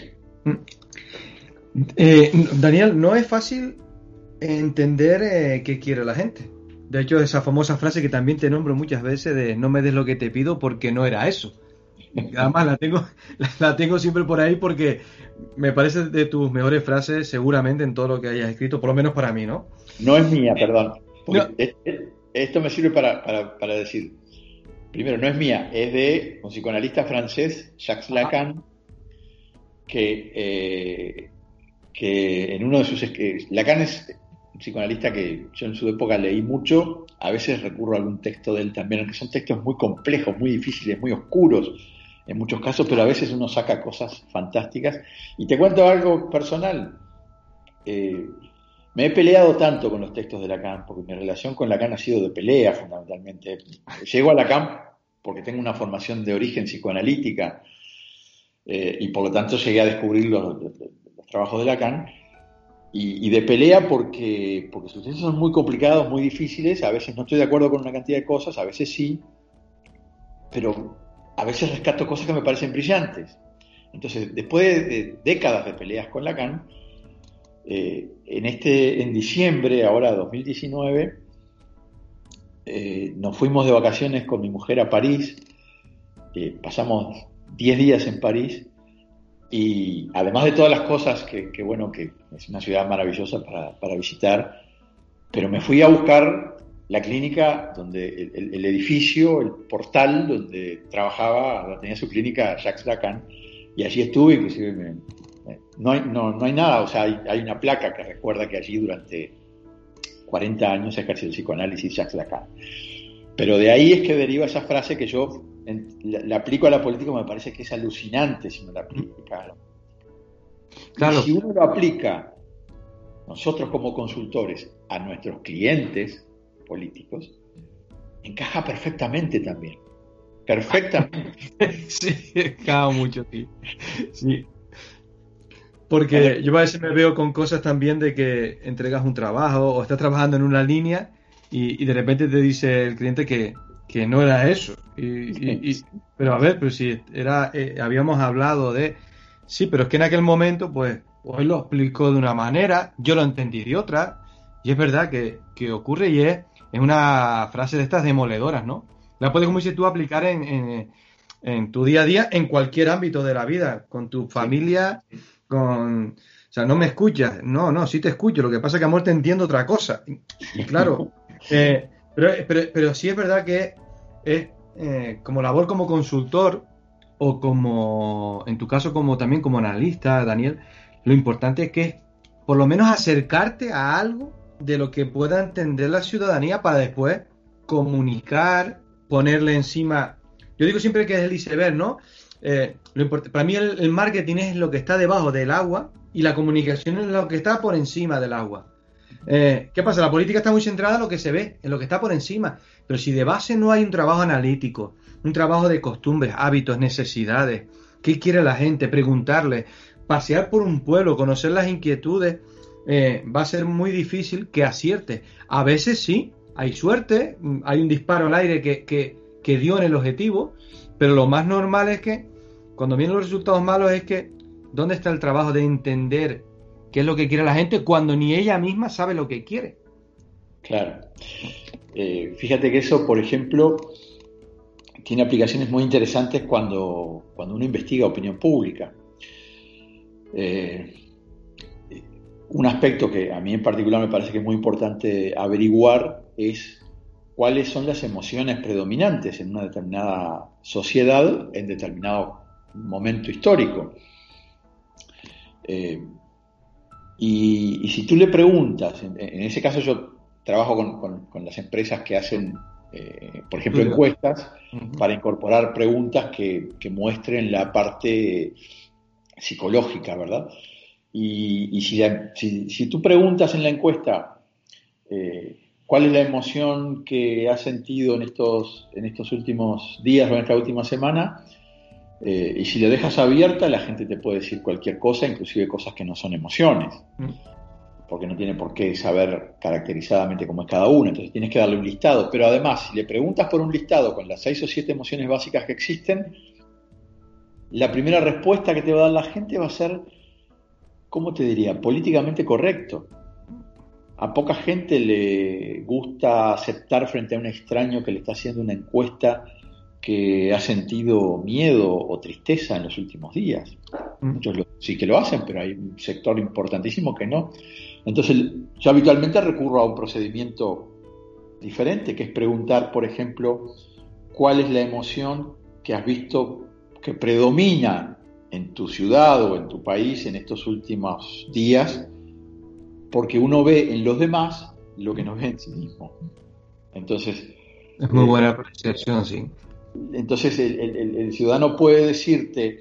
Eh, Daniel, no es fácil entender eh, qué quiere la gente. De hecho, esa famosa frase que también te nombro muchas veces de no me des lo que te pido porque no era eso. Además la tengo, la tengo siempre por ahí porque me parece de tus mejores frases seguramente en todo lo que hayas escrito, por lo menos para mí, ¿no? No es mía, perdón. No. Es, es, esto me sirve para, para, para decir, primero, no es mía, es de un psicoanalista francés, Jacques Lacan, que, eh, que en uno de sus... Que Lacan es un psicoanalista que yo en su época leí mucho, a veces recurro a algún texto de él también, aunque son textos muy complejos, muy difíciles, muy oscuros en muchos casos, pero a veces uno saca cosas fantásticas. Y te cuento algo personal. Eh, me he peleado tanto con los textos de Lacan, porque mi relación con Lacan ha sido de pelea fundamentalmente. Llego a Lacan porque tengo una formación de origen psicoanalítica, eh, y por lo tanto llegué a descubrir los, los, los trabajos de Lacan, y, y de pelea porque, porque sus textos son muy complicados, muy difíciles, a veces no estoy de acuerdo con una cantidad de cosas, a veces sí, pero a veces rescato cosas que me parecen brillantes. Entonces, después de, de décadas de peleas con Lacan, eh, en este en diciembre, ahora dos mil diecinueve, eh, nos fuimos de vacaciones con mi mujer a París, eh, pasamos diez días en París, y además de todas las cosas que, que bueno, que es una ciudad maravillosa para, para visitar, pero me fui a buscar la clínica, donde el, el, el edificio, el portal donde trabajaba, donde tenía su clínica Jacques Lacan, y allí estuve, inclusive me, me, no, hay, no, no hay nada, o sea, hay, hay una placa que recuerda que allí durante cuarenta años ejerció el psicoanálisis Jacques Lacan. Pero de ahí es que deriva esa frase que yo en, la, la aplico a la política, me parece que es alucinante si no la aplica. Claro. Y si uno lo aplica, nosotros como consultores, a nuestros clientes políticos, encaja perfectamente también. Perfectamente. Sí, encaja mucho, sí. Sí. Porque yo a veces me veo con cosas también de que entregas un trabajo o estás trabajando en una línea y, y de repente te dice el cliente que, que no era eso. Y, y, y, pero a ver, pero si era, eh, habíamos hablado de... Sí, pero es que en aquel momento, pues, hoy lo explicó de una manera, yo lo entendí de otra, y es verdad que, que ocurre y es, es una frase de estas demoledoras, ¿no? La puedes, como dices tú, aplicar en, en, en tu día a día, en cualquier ámbito de la vida, con tu familia, con... O sea, no me escuchas, no, no, sí te escucho, lo que pasa es que, amor, te entiendo otra cosa. Y claro, eh, pero, pero, pero sí es verdad que es eh, como labor como consultor, o como, en tu caso, como también como analista, Daniel, lo importante es que por lo menos acercarte a algo de lo que pueda entender la ciudadanía para después comunicar, ponerle encima. Yo digo siempre que es el iceberg, ¿no? Eh, lo import- para mí el, el marketing es lo que está debajo del agua y la comunicación es lo que está por encima del agua. Eh, ¿Qué pasa? La política está muy centrada en lo que se ve, en lo que está por encima, pero si de base no hay un trabajo analítico, un trabajo de costumbres, hábitos, necesidades, qué quiere la gente, preguntarle, pasear por un pueblo, conocer las inquietudes, eh, va a ser muy difícil que acierte. A veces sí, hay suerte, hay un disparo al aire que, que, que dio en el objetivo, pero lo más normal es que cuando vienen los resultados malos es que ¿dónde está el trabajo de entender qué es lo que quiere la gente cuando ni ella misma sabe lo que quiere? Claro. Eh, fíjate que eso, por ejemplo, tiene aplicaciones muy interesantes cuando, cuando uno investiga opinión pública. Eh, un aspecto que a mí en particular me parece que es muy importante averiguar es cuáles son las emociones predominantes en una determinada sociedad en determinado momento histórico. Eh, y, y si tú le preguntas, en, en ese caso yo trabajo con, con, con las empresas que hacen, eh, por ejemplo, encuestas, uh-huh, para incorporar preguntas que, que muestren la parte psicológica, ¿verdad? Y, y si, la, si, si tú preguntas en la encuesta eh, cuál es la emoción que has sentido en estos, en estos últimos días o en esta última semana, eh, y si le dejas abierta, la gente te puede decir cualquier cosa, inclusive cosas que no son emociones, porque no tiene por qué saber caracterizadamente cómo es cada una, entonces tienes que darle un listado. Pero además, si le preguntas por un listado con las seis o siete emociones básicas que existen, la primera respuesta que te va a dar la gente va a ser, ¿cómo te diría?, políticamente correcto. A poca gente le gusta aceptar frente a un extraño que le está haciendo una encuesta que ha sentido miedo o tristeza en los últimos días. Muchos lo, sí que lo hacen, pero hay un sector importantísimo que no. Entonces, yo habitualmente recurro a un procedimiento diferente, que es preguntar, por ejemplo, cuál es la emoción que has visto que predomina en tu ciudad o en tu país en estos últimos días, porque uno ve en los demás lo que no ve en sí mismo. Entonces, es muy eh, buena apreciación, sí. Entonces el, el, el ciudadano puede decirte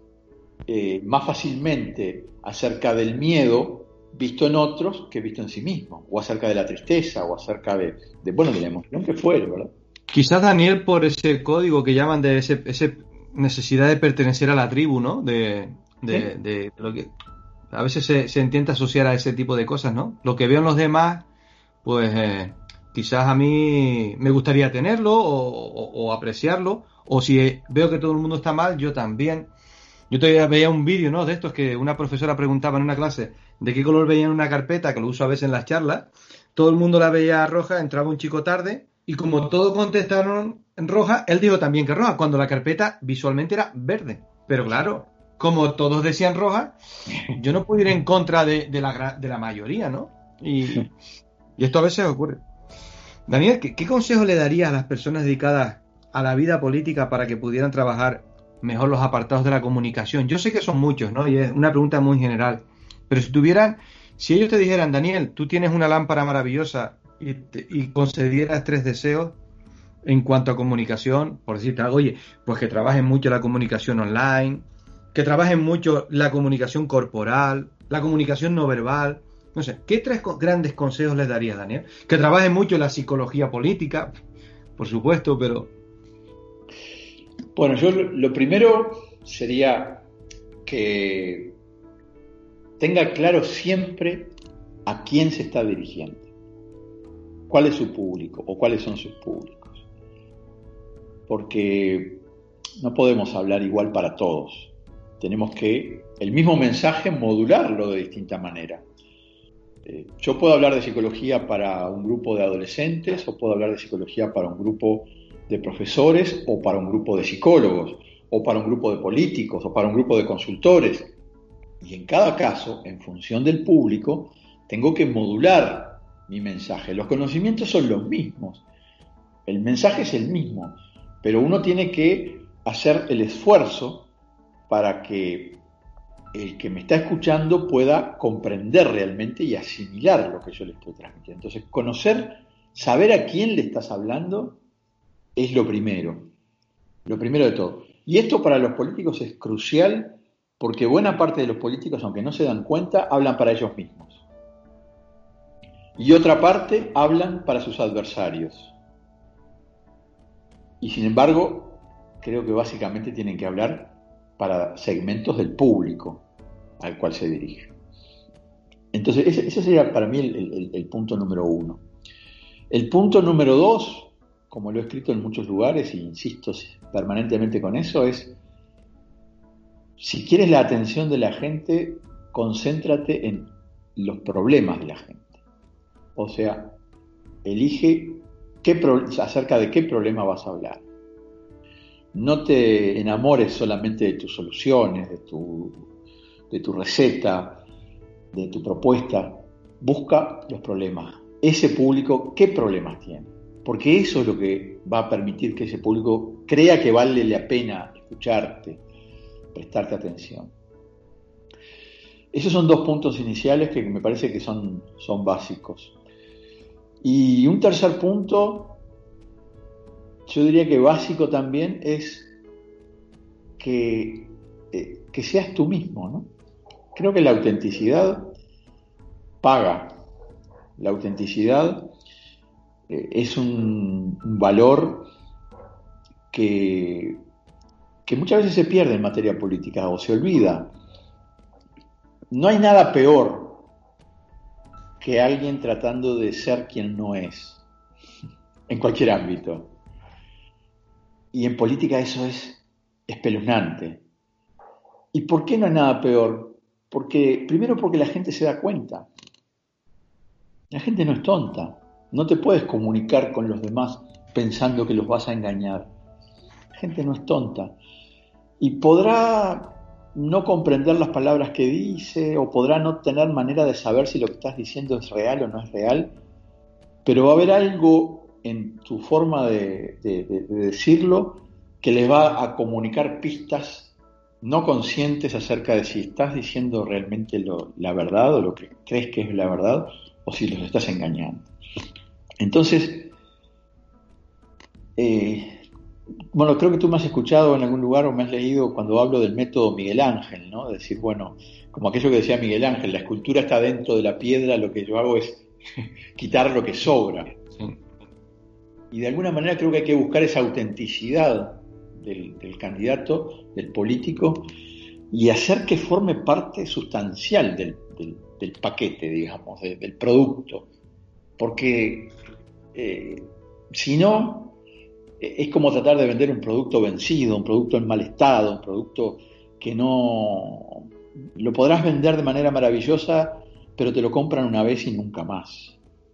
eh, más fácilmente acerca del miedo visto en otros que visto en sí mismo, o acerca de la tristeza, o acerca de, de bueno, de la emoción que fuere, ¿verdad? Quizás, Daniel, por ese código que llaman de ese, ese necesidad de pertenecer a la tribu, ¿no? De, de, ¿sí? de, de lo que a veces se, se intenta asociar a ese tipo de cosas, ¿no? Lo que veo en los demás, pues eh, quizás a mí me gustaría tenerlo o, o, o apreciarlo, o si veo que todo el mundo está mal, yo también. Yo todavía veía un vídeo, ¿no?, de estos que una profesora preguntaba en una clase de qué color veía en una carpeta, que lo uso a veces en las charlas. Todo el mundo la veía roja, entraba un chico tarde, y como todos contestaron en roja, él dijo también que roja, cuando la carpeta visualmente era verde. Pero claro, como todos decían roja, yo no puedo ir en contra de, de, la, de la mayoría, ¿no? Y, y esto a veces ocurre. Daniel, ¿qué, ¿qué consejo le darías a las personas dedicadas a la vida política para que pudieran trabajar mejor los apartados de la comunicación? Yo sé que son muchos, ¿no? Y es una pregunta muy general. Pero si tuvieran, si ellos te dijeran, Daniel, tú tienes una lámpara maravillosa y, te, y concedieras tres deseos en cuanto a comunicación, por decirte algo, oye, pues que trabajen mucho la comunicación online, que trabajen mucho la comunicación corporal, la comunicación no verbal, no sé, ¿qué tres grandes consejos les darías, Daniel? Que trabajen mucho la psicología política, por supuesto, pero... Bueno, yo lo primero sería que tenga claro siempre a quién se está dirigiendo, cuál es su público o cuáles son sus públicos. Porque no podemos hablar igual para todos. Tenemos que, el mismo mensaje, modularlo de distinta manera. Eh, yo puedo hablar de psicología para un grupo de adolescentes, o puedo hablar de psicología para un grupo de profesores, o para un grupo de psicólogos, o para un grupo de políticos, o para un grupo de consultores. Y en cada caso, en función del público, tengo que modular mi mensaje. Los conocimientos son los mismos, el mensaje es el mismo, pero uno tiene que hacer el esfuerzo para que el que me está escuchando pueda comprender realmente y asimilar lo que yo le estoy transmitiendo. Entonces, conocer, saber a quién le estás hablando es lo primero, lo primero de todo. Y esto para los políticos es crucial porque buena parte de los políticos, aunque no se dan cuenta, hablan para ellos mismos. Y otra parte hablan para sus adversarios. Y sin embargo, creo que básicamente tienen que hablar para segmentos del público al cual se dirige. Entonces, ese, ese sería para mí el, el, el punto número uno. El punto número dos, como lo he escrito en muchos lugares e insisto permanentemente con eso, es: si quieres la atención de la gente, concéntrate en los problemas de la gente. O sea, elige qué pro- acerca de qué problema vas a hablar. No te enamores solamente de tus soluciones, de tu, de tu receta, de tu propuesta. Busca los problemas. Ese público, ¿qué problemas tiene? Porque eso es lo que va a permitir que ese público crea que vale la pena escucharte, prestarte atención. Esos son dos puntos iniciales que me parece que son, son básicos. Y un tercer punto, yo diría que básico también, es que, eh, que seas tú mismo, ¿no? Creo que la autenticidad paga. La autenticidad eh, es un, un valor que, que muchas veces se pierde en materia política o se olvida. No hay nada peor que alguien tratando de ser quien no es, en cualquier ámbito. Y en política eso es espeluznante. ¿Y por qué no es nada peor? Porque, primero porque la gente se da cuenta. La gente no es tonta. No te puedes comunicar con los demás pensando que los vas a engañar. La gente no es tonta. Y podrá no comprender las palabras que dice, o podrá no tener manera de saber si lo que estás diciendo es real o no es real, pero va a haber algo en tu forma de, de, de, de decirlo que les va a comunicar pistas no conscientes acerca de si estás diciendo realmente lo, la verdad o lo que crees que es la verdad, o si los estás engañando. Entonces, eh, bueno, creo que tú me has escuchado en algún lugar o me has leído cuando hablo del método Miguel Ángel, ¿no? Decir, bueno, como aquello que decía Miguel Ángel, la escultura está dentro de la piedra, lo que yo hago es quitar lo que sobra. Sí. Y de alguna manera creo que hay que buscar esa autenticidad del, del candidato, del político, y hacer que forme parte sustancial del, del, del paquete, digamos, de, del producto. Porque eh, si no, es como tratar de vender un producto vencido, un producto en mal estado, un producto que no... Lo podrás vender de manera maravillosa, pero te lo compran una vez y nunca más.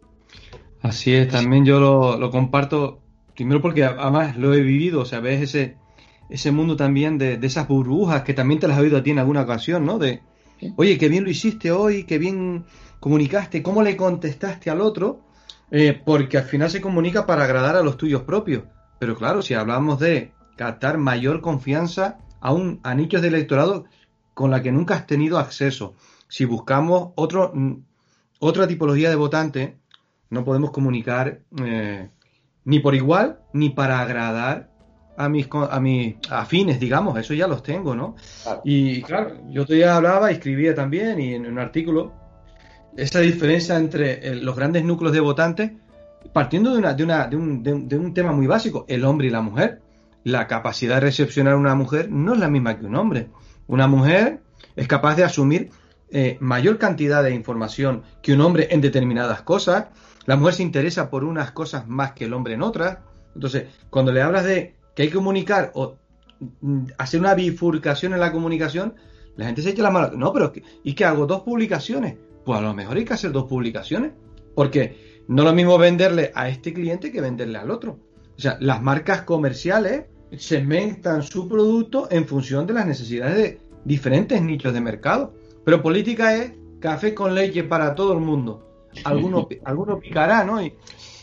Así es, también yo lo, lo comparto, primero porque además lo he vivido, o sea, ves ese, ese mundo también de, de esas burbujas que también te las has oído a ti en alguna ocasión, ¿no? De, oye, qué bien lo hiciste hoy, qué bien comunicaste, cómo le contestaste al otro, eh, porque al final se comunica para agradar a los tuyos propios. Pero claro, si hablamos de captar mayor confianza aún a nichos de electorado con la que nunca has tenido acceso, si buscamos otro, otra tipología de votante, no podemos comunicar eh, ni por igual ni para agradar a mis a mis afines, digamos, eso ya los tengo, ¿no? Claro. Y claro, yo todavía hablaba y escribía también, y en un artículo, esa diferencia entre el, los grandes núcleos de votantes, partiendo de, una, de, una, de, un, de, un, de un tema muy básico, el hombre y la mujer. La capacidad de recepcionar a una mujer no es la misma que un hombre. Una mujer es capaz de asumir eh, mayor cantidad de información que un hombre en determinadas cosas. La mujer se interesa por unas cosas más que el hombre en otras. Entonces, cuando le hablas de que hay que comunicar o mm, hacer una bifurcación en la comunicación, la gente se echa la mano. No, pero ¿y qué hago? ¿Dos publicaciones? Pues a lo mejor hay que hacer dos publicaciones. Porque no es lo mismo venderle a este cliente que venderle al otro. O sea, las marcas comerciales segmentan su producto en función de las necesidades de diferentes nichos de mercado. Pero política es café con leche para todo el mundo. Alguno, alguno picará, ¿no? Y,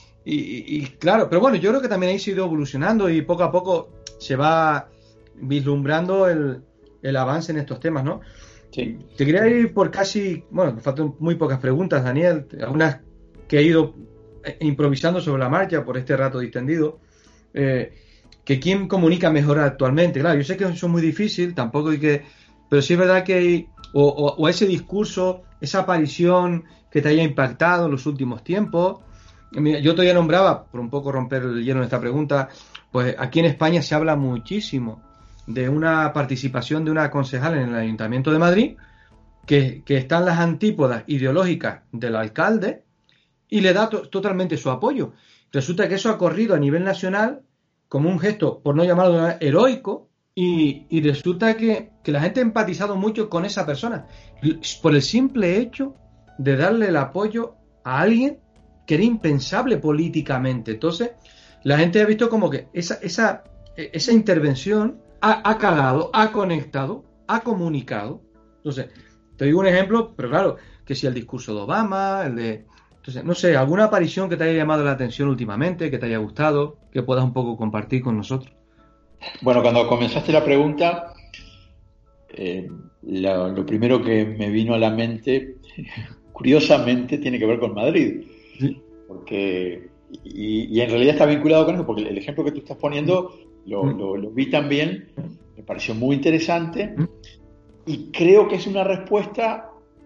y, y claro, pero bueno, yo creo que también ahí se ha ido evolucionando y poco a poco se va vislumbrando el, el avance en estos temas, ¿no? Sí. Te quería ir por casi, bueno, me faltan muy pocas preguntas, Daniel, algunas que he ido improvisando sobre la marcha por este rato distendido. Eh, que quién comunica mejor actualmente. Claro, yo sé que eso es muy difícil, tampoco hay que... Pero sí es verdad que hay... O, o, o ese discurso, esa aparición que te haya impactado en los últimos tiempos. Mira, yo todavía nombraba, por un poco romper el hielo en esta pregunta, pues aquí en España se habla muchísimo de una participación de una concejal en el Ayuntamiento de Madrid que, que están las antípodas ideológicas del alcalde y le da to- totalmente su apoyo. Resulta que eso ha corrido a nivel nacional como un gesto, por no llamarlo de una manera, heroico, y, y resulta que, que la gente ha empatizado mucho con esa persona, por el simple hecho de darle el apoyo a alguien que era impensable políticamente. Entonces, la gente ha visto como que esa, esa, esa intervención ha, ha calado, ha conectado, ha comunicado. Entonces, te digo un ejemplo, pero claro, que si el discurso de Obama, el de... Entonces, no sé, alguna aparición que te haya llamado la atención últimamente, que te haya gustado, que puedas un poco compartir con nosotros. Bueno, cuando comenzaste la pregunta, eh, la- lo primero que me vino a la mente, curiosamente, tiene que ver con Madrid, Sí. porque, y, y en realidad está vinculado con eso, porque el ejemplo que tú estás poniendo lo, lo- lo vi también, me pareció muy interesante, y creo que es una respuesta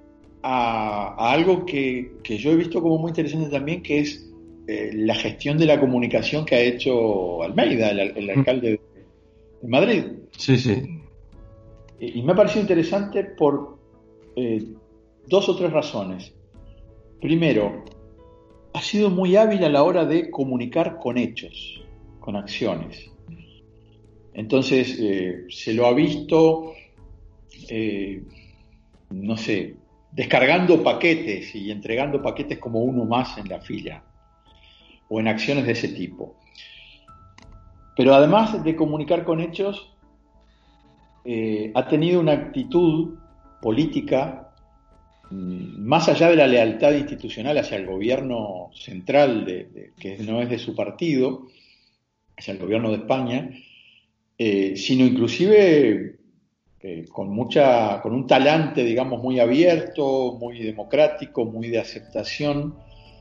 a, a algo que, que yo he visto como muy interesante también, que es eh, la gestión de la comunicación que ha hecho Almeida, el, el alcalde de Madrid. Sí, sí. Y, y me ha parecido interesante por eh, dos o tres razones. Primero, ha sido muy hábil a la hora de comunicar con hechos, con acciones. Entonces, eh, se lo ha visto, eh, no sé, descargando paquetes y entregando paquetes como uno más en la fila, o en acciones de ese tipo. Pero además de comunicar con hechos, eh, ha tenido una actitud política, mm, más allá de la lealtad institucional hacia el gobierno central, de, de, que no es de su partido, hacia el gobierno de España, eh, sino inclusive eh, con mucha, con un talante, digamos, muy abierto, muy democrático, muy de aceptación,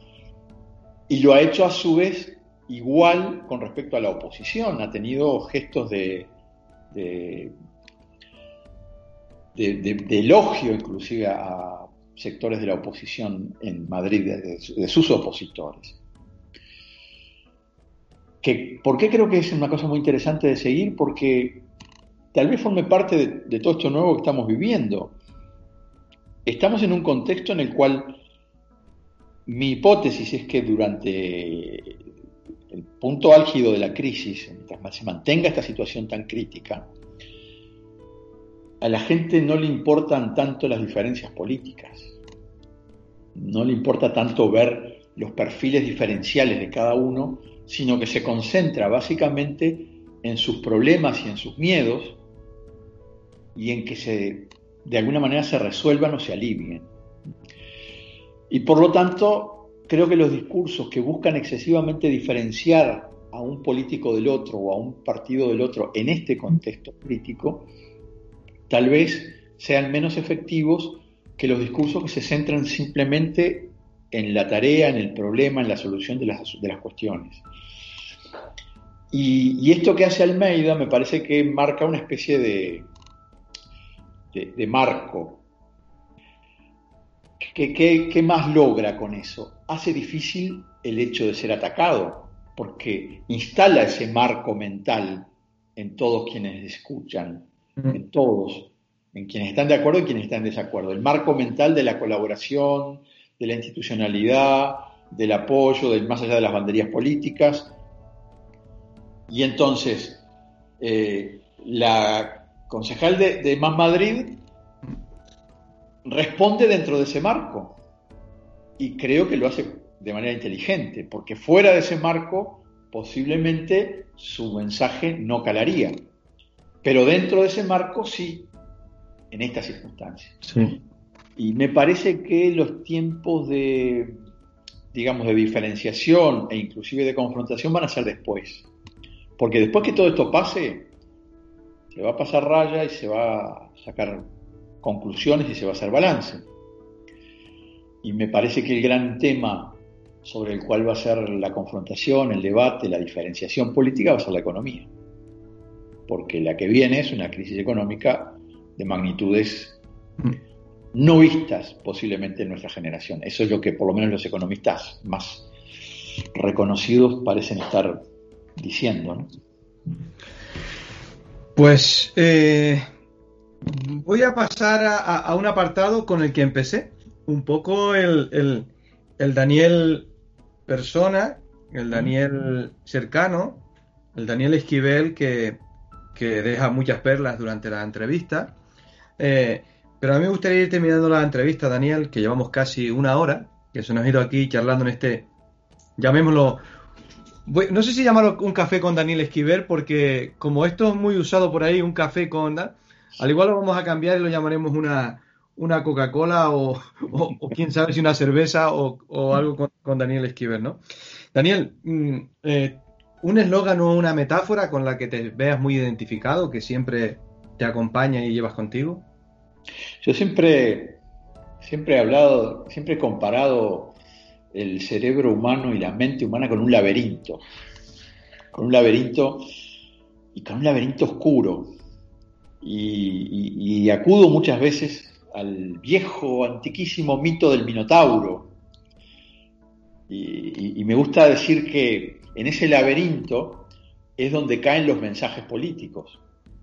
y lo ha hecho a su vez igual con respecto a la oposición. Ha tenido gestos de, de, de, de, de elogio inclusive a sectores de la oposición en Madrid, de, de sus opositores. Que, ¿por qué creo que es una cosa muy interesante de seguir? Porque tal vez forme parte de, de todo esto nuevo que estamos viviendo. Estamos en un contexto en el cual mi hipótesis es que durante el punto álgido de la crisis, mientras se mantenga esta situación tan crítica, a la gente no le importan tanto las diferencias políticas, no le importa tanto ver los perfiles diferenciales de cada uno, sino que se concentra básicamente en sus problemas y en sus miedos, y en que se, de alguna manera se resuelvan o se alivien. Y por lo tanto, creo que los discursos que buscan excesivamente diferenciar a un político del otro o a un partido del otro en este contexto crítico, tal vez sean menos efectivos que los discursos que se centran simplemente en la tarea, en el problema, en la solución de las, de las cuestiones. Y, y esto que hace Almeida me parece que marca una especie de, de, de marco. ¿Qué, qué, ¿Qué más logra con eso? Hace difícil el hecho de ser atacado, porque instala ese marco mental en todos quienes escuchan, en todos, en quienes están de acuerdo y quienes están en desacuerdo. El marco mental de la colaboración, de la institucionalidad, del apoyo, del más allá de las banderías políticas. Y entonces, eh, la concejal de, de Más Madrid responde dentro de ese marco, y creo que lo hace de manera inteligente, porque fuera de ese marco posiblemente su mensaje no calaría, pero dentro de ese marco sí, en estas circunstancias. Sí. Y me parece que los tiempos de, digamos, de diferenciación e inclusive de confrontación van a ser después, porque después que todo esto pase, se va a pasar raya y se va a sacar conclusiones y se va a hacer balance. Y me parece que el gran tema sobre el cual va a ser la confrontación, el debate, la diferenciación política va a ser la economía. Porque la que viene es una crisis económica de magnitudes no vistas posiblemente en nuestra generación. Eso es lo que por lo menos los economistas más reconocidos parecen estar diciendo, ¿no? Pues eh, voy a pasar a, a un apartado con el que empecé. Un poco el, el, el Daniel persona, el Daniel cercano, el Daniel Esquivel, que, que deja muchas perlas durante la entrevista. Eh, pero a mí me gustaría ir terminando la entrevista, Daniel, que llevamos casi una hora, que se nos ha ido aquí charlando en este, llamémoslo, no sé si llamarlo un café con Daniel Esquivel, porque como esto es muy usado por ahí, un café con... Al igual lo vamos a cambiar y lo llamaremos una, una Coca-Cola o, o, o quién sabe si una cerveza o, o algo con, con Daniel Esquivel, ¿no? Daniel, eh, un eslogan o una metáfora con la que te veas muy identificado, que siempre te acompaña y llevas contigo. Yo siempre, siempre he hablado, siempre he comparado el cerebro humano y la mente humana con un laberinto, con un laberinto y con un laberinto oscuro. Y, y, y acudo muchas veces al viejo, antiquísimo mito del Minotauro. Y, y, y me gusta decir que en ese laberinto es donde caen los mensajes políticos.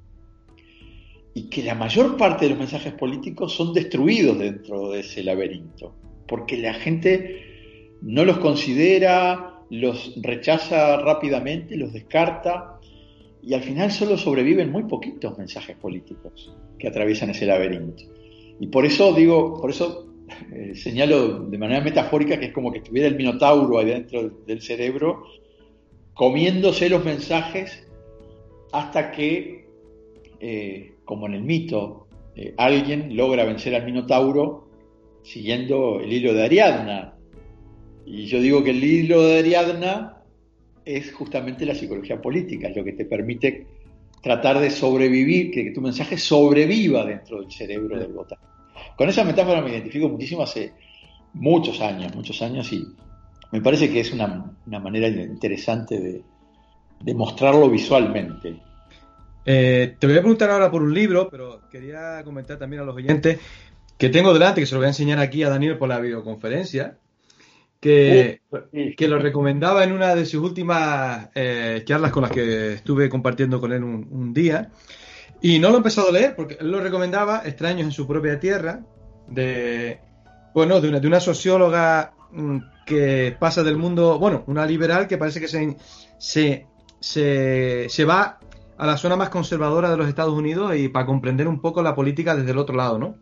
Y que la mayor parte de los mensajes políticos son destruidos dentro de ese laberinto, porque la gente no los considera, los rechaza rápidamente, los descarta, y al final solo sobreviven muy poquitos mensajes políticos que atraviesan ese laberinto. Y por eso digo, por eso eh, señalo de manera metafórica que es como que estuviera el Minotauro ahí dentro del cerebro, comiéndose los mensajes hasta que, eh, como en el mito, eh, alguien logra vencer al Minotauro siguiendo el hilo de Ariadna. Y yo digo que el hilo de Ariadna es justamente la psicología política, es lo que te permite tratar de sobrevivir, que, que tu mensaje sobreviva dentro del cerebro del votante. Con esa metáfora me identifico muchísimo hace muchos años, muchos años, y me parece que es una, una manera interesante de, de mostrarlo visualmente. Eh, te voy a preguntar ahora por un libro, pero quería comentar también a los oyentes que tengo delante, que se lo voy a enseñar aquí a Daniel por la videoconferencia, que, uh, sí. que lo recomendaba en una de sus últimas eh, charlas con las que estuve compartiendo con él un, un día, y no lo he empezado a leer porque él lo recomendaba, Extraños en su propia tierra, de, bueno, de una, de una socióloga mmm, que pasa del mundo, bueno, una liberal que parece que se, se, se, se va a la zona más conservadora de los Estados Unidos y para comprender un poco la política desde el otro lado, ¿no?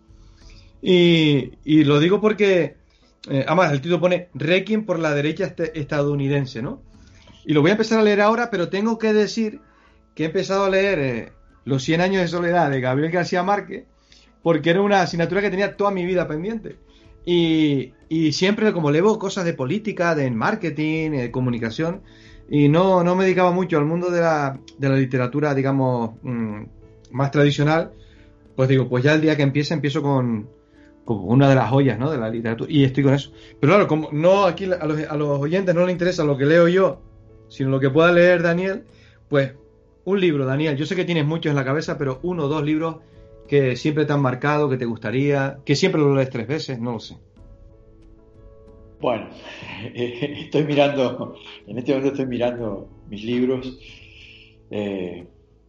Y, y lo digo porque, eh, además, el título pone Requiem por la derecha este, estadounidense, ¿no? Y lo voy a empezar a leer ahora, pero tengo que decir que he empezado a leer eh, Los cien años de soledad de Gabriel García Márquez porque era una asignatura que tenía toda mi vida pendiente. Y, y siempre como leo cosas de política, de marketing, de comunicación, y no, no me dedicaba mucho al mundo de la, de la literatura, digamos, mmm, más tradicional, pues digo, pues ya el día que empiece, empiezo con, con una de las joyas, ¿no?, de la literatura, y estoy con eso. Pero claro, como no aquí a los, a los oyentes no les interesa lo que leo yo, sino lo que pueda leer Daniel, pues un libro, Daniel, yo sé que tienes muchos en la cabeza, pero uno o dos libros que siempre te han marcado, que te gustaría, que siempre lo lees tres veces, no lo sé. Bueno, eh, estoy mirando, en este momento estoy mirando mis libros eh,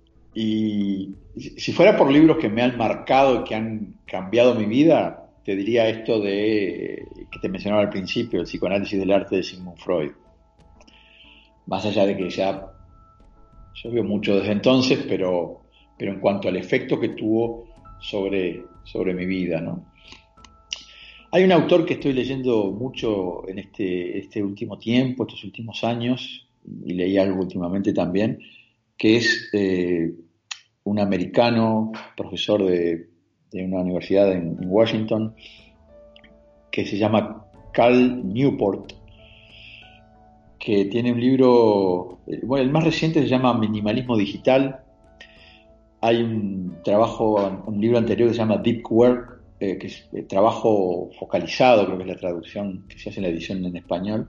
y si fuera por libros que me han marcado y que han cambiado mi vida, te diría esto de que te mencionaba al principio, el psicoanálisis del arte de Sigmund Freud. Más allá de que ya yo veo mucho desde entonces, pero, pero en cuanto al efecto que tuvo sobre, sobre mi vida, ¿no? Hay un autor que estoy leyendo mucho en este, este último tiempo, estos últimos años, y leí algo últimamente también, que es eh, un americano, profesor de, de una universidad en, en Washington, que se llama Cal Newport, que tiene un libro, bueno, el más reciente se llama Minimalismo Digital. Hay un trabajo, un libro anterior que se llama Deep Work, Eh, que es eh, trabajo focalizado, creo que es la traducción que se hace en la edición en español,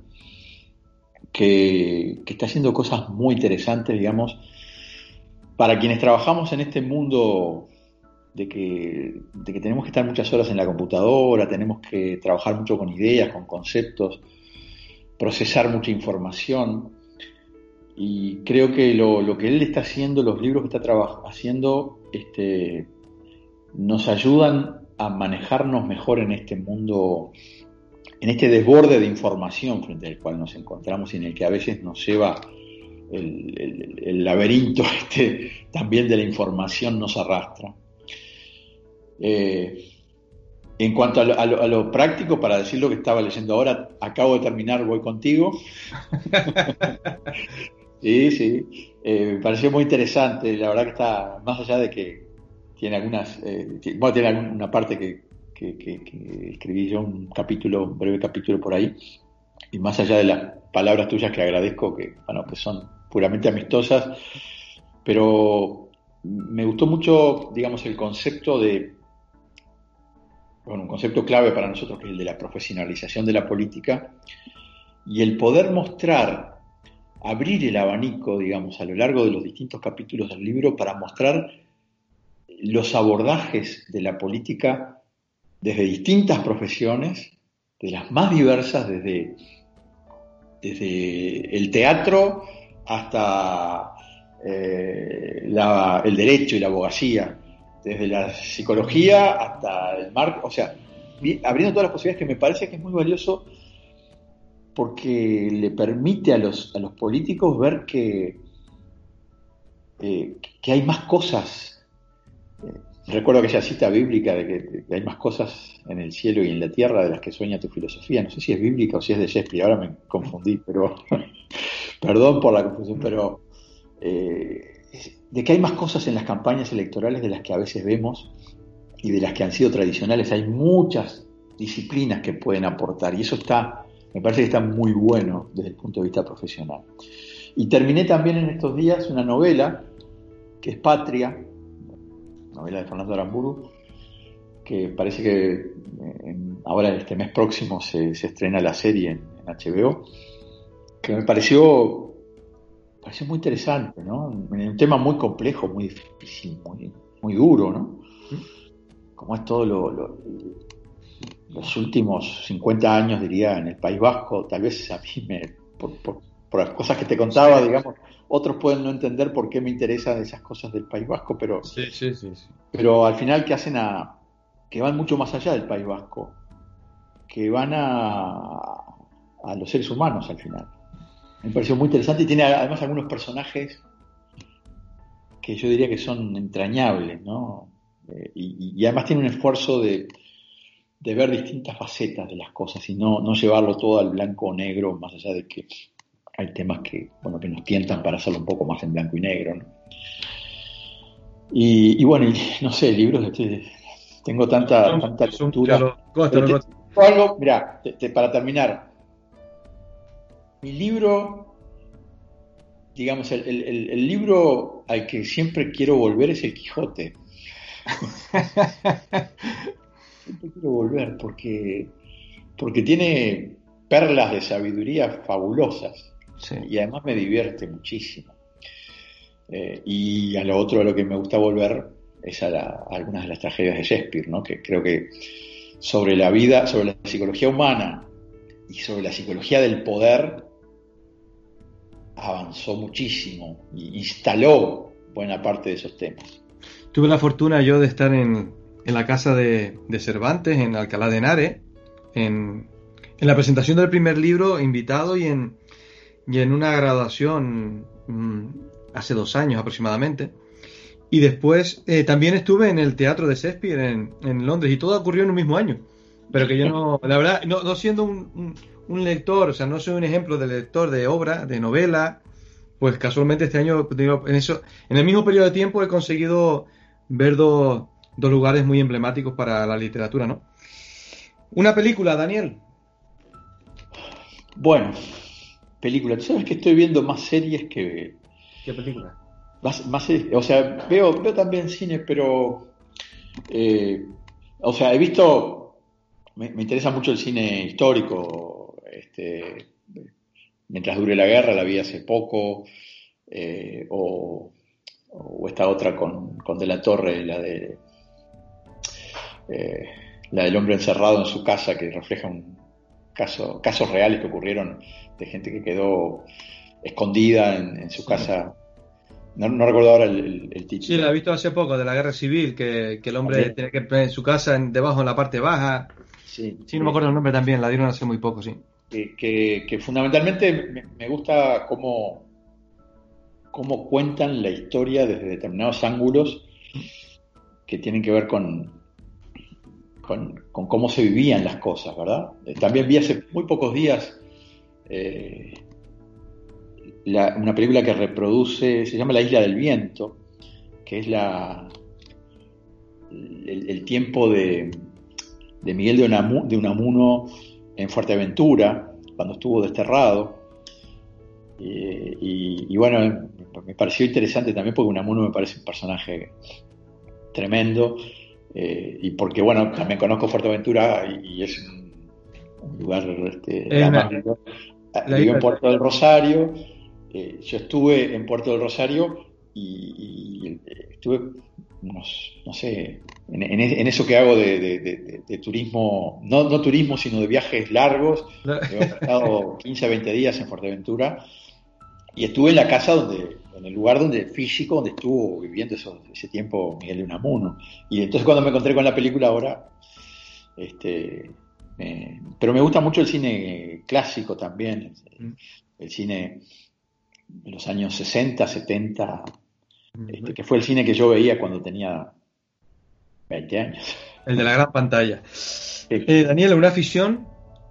que, que está haciendo cosas muy interesantes, digamos, para quienes trabajamos en este mundo de que, de que tenemos que estar muchas horas en la computadora, tenemos que trabajar mucho con ideas, con conceptos, procesar mucha información, y creo que lo, lo que él está haciendo, los libros que está traba- haciendo, este, nos ayudan a manejarnos mejor en este mundo en este desborde de información frente al cual nos encontramos y en el que a veces nos lleva el, el, el laberinto este también de la información nos arrastra. Eh, en cuanto a lo, a, lo, a lo práctico, para decir lo que estaba leyendo ahora, acabo de terminar Voy Contigo. Sí, sí, eh, me pareció muy interesante, la verdad que está, más allá de que tiene algunas, eh, tiene, bueno, tiene alguna parte que, que, que, que escribí yo, un capítulo, un breve capítulo por ahí, y más allá de las palabras tuyas que agradezco, que, bueno, que son puramente amistosas, pero me gustó mucho, digamos, el concepto de, bueno, un concepto clave para nosotros que es el de la profesionalización de la política y el poder mostrar, abrir el abanico, digamos, a lo largo de los distintos capítulos del libro para mostrar los abordajes de la política desde distintas profesiones, de las más diversas, desde, desde el teatro hasta eh, la, el derecho y la abogacía, desde la psicología hasta el marketing, o sea, abriendo todas las posibilidades, que me parece que es muy valioso porque le permite a los, a los políticos ver que, eh, que hay más cosas. Eh, recuerdo aquella cita bíblica de que, de que hay más cosas en el cielo y en la tierra de las que sueña tu filosofía. No sé si es bíblica o si es de Shakespeare, ahora me confundí, pero perdón por la confusión, pero eh, de que hay más cosas en las campañas electorales de las que a veces vemos y de las que han sido tradicionales. Hay muchas disciplinas que pueden aportar y eso está, me parece que está muy bueno desde el punto de vista profesional. Y terminé también en estos días una novela que es Patria, novela de Fernando Aramburu, que parece que en, ahora este mes próximo se, se estrena la serie en, en H B O, que me pareció pareció muy interesante, ¿no? Un tema muy complejo, muy difícil, muy, muy duro, ¿no? Como es todo lo, lo, los últimos cincuenta años, diría, en el País Vasco. Tal vez a mí, me, por, por, por las cosas que te contaba, sí, digamos, otros pueden no entender por qué me interesan esas cosas del País Vasco, pero, sí, sí, sí, sí. pero al final que hacen a, que van mucho más allá del País Vasco, que van a, a los seres humanos al final. Me pareció muy interesante y tiene además algunos personajes que yo diría que son entrañables, ¿no? Eh, y, y además tiene un esfuerzo de, de ver distintas facetas de las cosas y no, no llevarlo todo al blanco o negro, más allá de que hay temas que, bueno, que nos tientan para hacerlo un poco más en blanco y negro, ¿no? Y, y bueno, y, no sé, libros, este, tengo tanta, no, tanta lectura. Lo, costa, te, lo te, algo, mirá, te, te, para terminar, mi libro, digamos, el, el, el libro al que siempre quiero volver es El Quijote. Siempre quiero volver porque, porque tiene perlas de sabiduría fabulosas, sí, y además me divierte muchísimo. Eh, y a lo otro a lo que me gusta volver es a, la, a algunas de las tragedias de Shakespeare, ¿no? Que creo que sobre la vida, sobre la psicología humana y sobre la psicología del poder avanzó muchísimo y instaló buena parte de esos temas. Tuve la fortuna yo de estar en, en la casa de, de Cervantes, en Alcalá de Henares, en, en la presentación del primer libro, invitado, y en, y en una graduación mmm, hace dos años aproximadamente. Y después eh, también estuve en el teatro de Shakespeare en, en Londres, y todo ocurrió en un mismo año. Pero que yo no, la verdad, no, no siendo un, un, un lector, o sea, no soy un ejemplo de lector de obra, de novela, pues casualmente este año, digo, en eso, en el mismo periodo de tiempo he conseguido ver dos, dos lugares muy emblemáticos para la literatura, ¿no? Una película, Daniel. Bueno, película. Tú sabes que estoy viendo más series que... ¿Qué película? Más, más series. O sea, veo, veo también cine, pero... Eh, o sea, he visto... Me, me interesa mucho el cine histórico. Este, Mientras dure la guerra, la vi hace poco. Eh, o... o esta otra con, con De la Torre, la de eh, la del hombre encerrado en su casa, que refleja un caso, casos reales que ocurrieron de gente que quedó escondida en, en su casa. No, no recuerdo ahora el, el, el título. Sí, la he visto hace poco, de la guerra civil, que, que el hombre tiene que poner su casa en, debajo en la parte baja. Sí, Sí, no me acuerdo el nombre también, la dieron hace muy poco, sí. que, que, que fundamentalmente me, me gusta cómo, cómo cuentan la historia desde determinados ángulos que tienen que ver con, con, con cómo se vivían las cosas, ¿verdad? Eh, también vi hace muy pocos días eh, la, una película que reproduce, se llama La Isla del Viento, que es la el, el tiempo de, de Miguel de, Unamu, de Unamuno en Fuerteventura, cuando estuvo desterrado. Eh, y, y bueno, me pareció interesante también porque Unamuno me parece un personaje tremendo, eh, y porque bueno, también conozco Fuerteventura y, y es un, un lugar este, dramático. Vivo en Puerto del Rosario, eh, yo estuve en Puerto del Rosario y, y estuve unos, no sé, en, en, en eso que hago de, de, de, de turismo, no, no turismo, sino de viajes largos. He estado quince a veinte días en Fuerteventura y estuve en la casa donde, en el lugar donde físico donde estuvo viviendo eso, ese tiempo Miguel de Unamuno. Y entonces cuando me encontré con la película ahora, este, eh, pero me gusta mucho el cine clásico también, el, el cine de los años sesenta, setenta, este, que fue el cine que yo veía cuando tenía veinte años. El de la gran pantalla. Eh, Daniel, ¿una afición?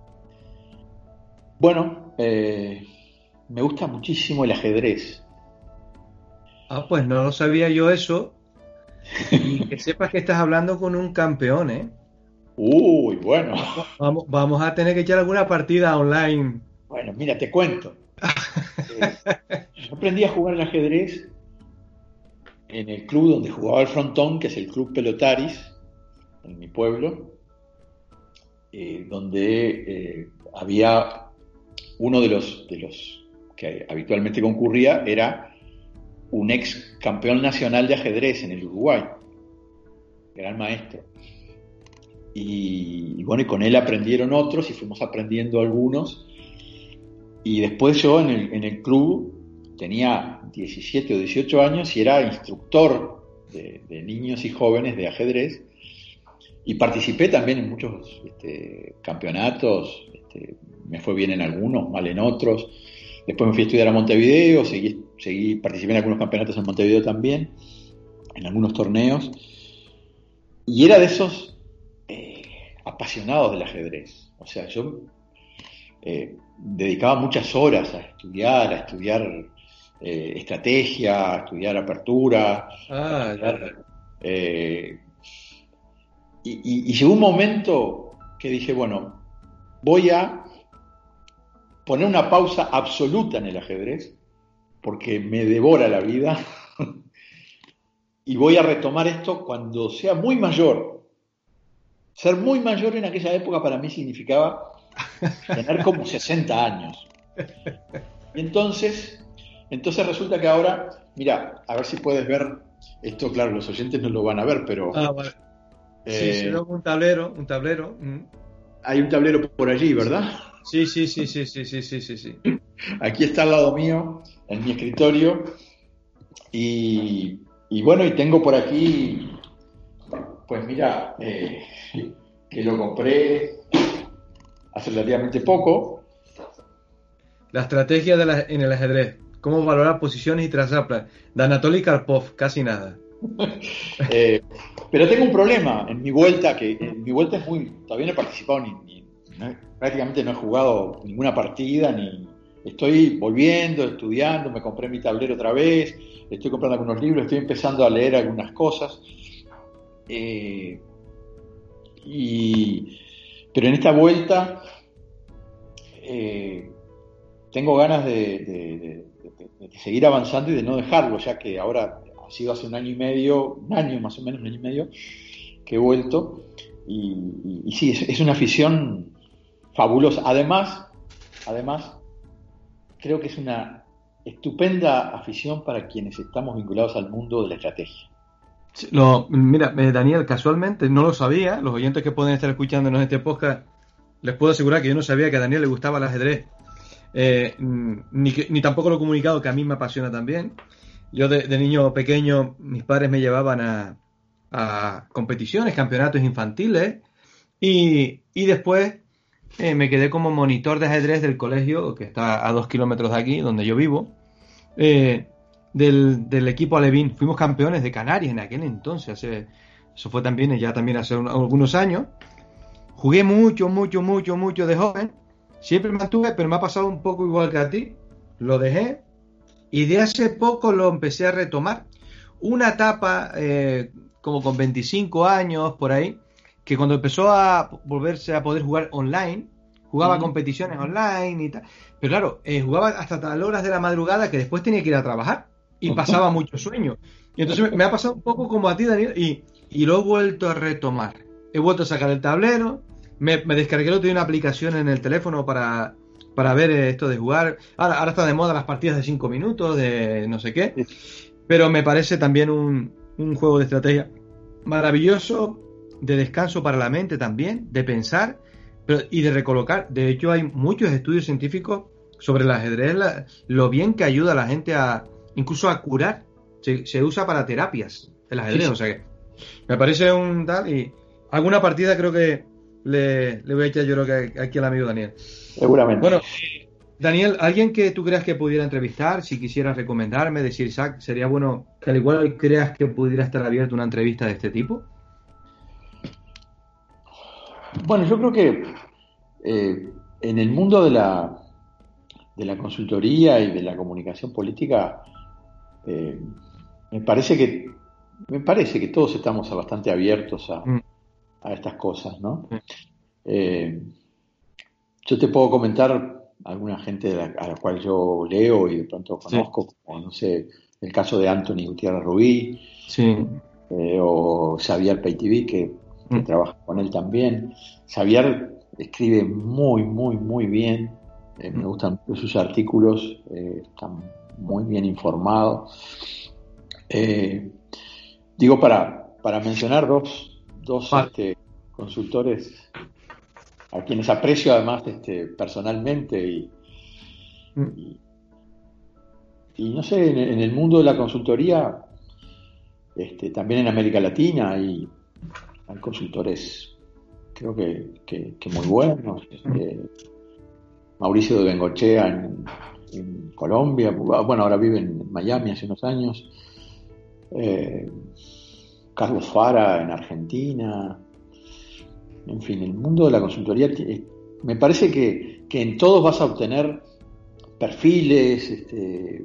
Bueno, eh, me gusta muchísimo el ajedrez. Ah, pues no lo sabía yo eso. Y que sepas que estás hablando con un campeón, ¿eh? Uy, bueno. Vamos, vamos a tener que echar alguna partida online. Bueno, mira, te cuento. Eh, yo aprendí a jugar al ajedrez en el club donde jugaba el frontón, que es el Club Pelotaris, en mi pueblo, eh, donde eh, había uno de los, de los que habitualmente concurría, era un ex campeón nacional de ajedrez en el Uruguay, gran maestro. Y, y bueno, y con él aprendieron otros y fuimos aprendiendo algunos. Y después yo en el, en el club tenía diecisiete o dieciocho años y era instructor de, de niños y jóvenes de ajedrez. Y participé también en muchos este, campeonatos, este, me fue bien en algunos, mal en otros. Después me fui a estudiar a Montevideo, seguí, seguí, participé en algunos campeonatos en Montevideo también, en algunos torneos. Y era de esos eh, apasionados del ajedrez. O sea, yo eh, dedicaba muchas horas a estudiar, a estudiar eh, estrategia, a estudiar apertura. Ah, a estudiar, eh, y, y, y llegó un momento que dije, bueno, voy a poner una pausa absoluta en el ajedrez, porque me devora la vida, y voy a retomar esto cuando sea muy mayor. Ser muy mayor en aquella época para mí significaba tener como sesenta años. Y entonces, entonces resulta que ahora, mira, a ver si puedes ver esto, claro, los oyentes no lo van a ver, pero... Ah, vale. Eh, sí, sí, un tablero, un tablero. Mm. Hay un tablero por allí, ¿verdad? Sí, sí, sí, sí, sí, sí, sí, sí, sí. Aquí está al lado mío, en mi escritorio, y, y bueno, y tengo por aquí, pues mira, eh, que lo compré hace relativamente poco. La estrategia de la, en el ajedrez. Cómo valorar posiciones y trazar planes. De Anatoly Karpov, casi nada. eh, pero tengo un problema en mi vuelta, que en mi vuelta es muy, todavía no he participado ni, ni no, prácticamente no he jugado ninguna partida, ni estoy volviendo, estudiando, me compré mi tablero otra vez, estoy comprando algunos libros, estoy empezando a leer algunas cosas, eh, y, pero en esta vuelta eh, tengo ganas de, de, de, de seguir avanzando y de no dejarlo, ya que ahora ha sido hace un año y medio, un año más o menos, un año y medio, que he vuelto, y, y, y sí, es, es una afición fabulosa. Además, además, creo que es una estupenda afición para quienes estamos vinculados al mundo de la estrategia. Sí, lo, mira, eh, Daniel, casualmente no lo sabía. Los oyentes que pueden estar escuchándonos en este podcast, les puedo asegurar que yo no sabía que a Daniel le gustaba el ajedrez. Eh, ni, ni tampoco lo he comunicado, que a mí me apasiona también. Yo de, de niño pequeño, mis padres me llevaban a, a competiciones, campeonatos infantiles, Y, y después eh, me quedé como monitor de ajedrez del colegio, que está a dos kilómetros de aquí, donde yo vivo, eh, del, del equipo alevín. Fuimos campeones de Canarias en aquel entonces, hace, eso fue también ya también hace un, algunos años. Jugué mucho, mucho, mucho, mucho de joven. Siempre me mantuve, pero me ha pasado un poco igual que a ti. Lo dejé y de hace poco lo empecé a retomar. Una etapa eh, como con veinticinco años, por ahí, que cuando empezó a volverse a poder jugar online, jugaba Mm. competiciones online y tal. Pero claro, eh, jugaba hasta tal horas de la madrugada que después tenía que ir a trabajar y pasaba mucho sueño. Y entonces me, me ha pasado un poco como a ti, Daniel, y, y lo he vuelto a retomar. He vuelto a sacar el tablero, me, me descargué el otro día una aplicación en el teléfono para, para ver eh, esto de jugar. Ahora, ahora está de moda las partidas de cinco minutos, de no sé qué, pero me parece también un, un juego de estrategia maravilloso, de descanso para la mente también, de pensar pero, y de recolocar. De hecho, hay muchos estudios científicos sobre el ajedrez, la, lo bien que ayuda a la gente a incluso a curar. Se, se usa para terapias el ajedrez, Sí, sí. o sea que me parece un tal y alguna partida creo que le, le voy a echar yo creo que aquí al amigo Daniel. Seguramente. Bueno, Daniel, ¿alguien que tú creas que pudiera entrevistar? Si quisieras recomendarme, decir, Isaac, sería bueno que al igual creas que pudiera estar abierta una entrevista de este tipo. Bueno, yo creo que eh, en el mundo de la, de la consultoría y de la comunicación política, eh, me parece que me parece que todos estamos bastante abiertos a, Mm, a estas cosas, ¿no? mm, Eh, yo te puedo comentar alguna gente de la- a la cual yo leo y de pronto sí, conozco, como no sé, el caso de Anthony Gutiérrez Rubí, sí, eh, o Xavier Peitiví, que, que mm, trabaja con él también. Xavier escribe muy, muy, muy bien. Eh, me mm, gustan sus artículos, eh, están muy bien informados. Eh, digo, para, para mencionar dos, dos vale, este, consultores a quienes aprecio además este, personalmente y, mm, y, y no sé, en, en el mundo de la consultoría, este, también en América Latina hay, hay consultores creo que, que, que muy buenos. mm, Este, Mauricio de Bengochea en, en Colombia, bueno, ahora vive en Miami hace unos años. Eh, Carlos Fara en Argentina. En fin, el mundo de la consultoría, t- me parece que, que en todos vas a obtener perfiles, este,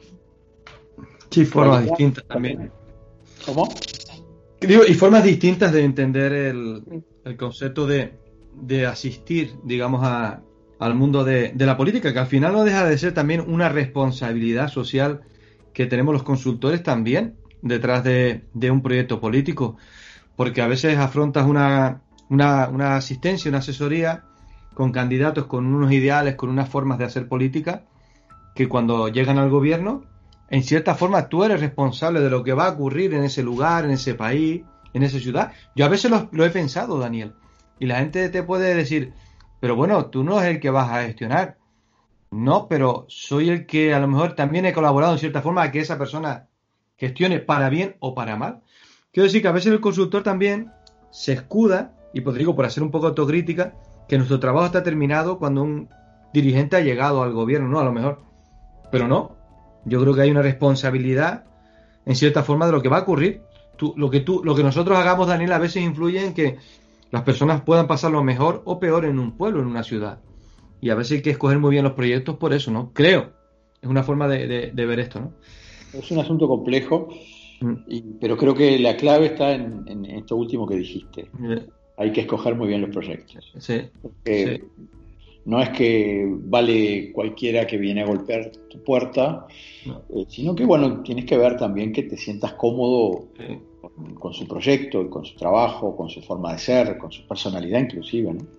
sí, formas cualidades. distintas también. ¿Cómo? Digo, y formas distintas de entender el, el concepto de, de asistir, digamos, a, al mundo de, de la política, que al final no deja de ser también una responsabilidad social que tenemos los consultores también detrás de, de un proyecto político, porque a veces afrontas una, una, una asistencia, una asesoría con candidatos con unos ideales, con unas formas de hacer política, que cuando llegan al gobierno, en cierta forma tú eres responsable de lo que va a ocurrir en ese lugar, en ese país, en esa ciudad. Yo a veces lo, lo he pensado, Daniel, y la gente te puede decir, pero bueno, tú no eres el que vas a gestionar. No, pero soy el que a lo mejor también he colaborado en cierta forma a que esa persona gestione para bien o para mal. Quiero decir que a veces el consultor también se escuda, y pues digo, por hacer un poco de autocrítica, que nuestro trabajo está terminado cuando un dirigente ha llegado al gobierno, ¿no? A lo mejor. Pero no, yo creo que hay una responsabilidad en cierta forma de lo que va a ocurrir. Tú, lo que tú, lo que nosotros hagamos, Daniel, a veces influye en que las personas puedan pasarlo mejor o peor en un pueblo, en una ciudad. Y a veces hay que escoger muy bien los proyectos por eso, ¿no? Creo. Es una forma de, de, de ver esto, ¿no? Es un asunto complejo, Mm. y- pero creo que la clave está en, en esto último que dijiste. Eh, Hay que escoger muy bien los proyectos. Sí, sí. Porque no es que vale cualquiera que viene a golpear tu puerta, No, eh, sino que, bueno, tienes que ver también que te sientas cómodo sí. con, con su proyecto, con su trabajo, con su forma de ser, con su personalidad inclusive, ¿no?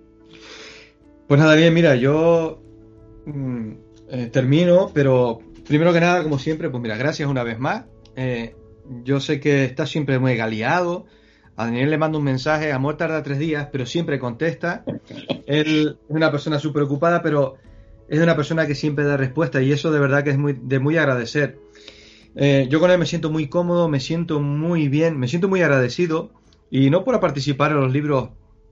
Pues nada, bien, mira, yo mm, eh, termino, pero primero que nada, como siempre, pues mira, gracias una vez más. Eh, yo sé que estás siempre muy galiado. A Daniel le mando un mensaje, amor tarda tres días, pero siempre contesta. Él es una persona súper ocupada, pero es una persona que siempre da respuesta y eso de verdad que es muy, de muy agradecer. Eh, yo con él me siento muy cómodo, me siento muy bien, me siento muy agradecido y no por participar en los libros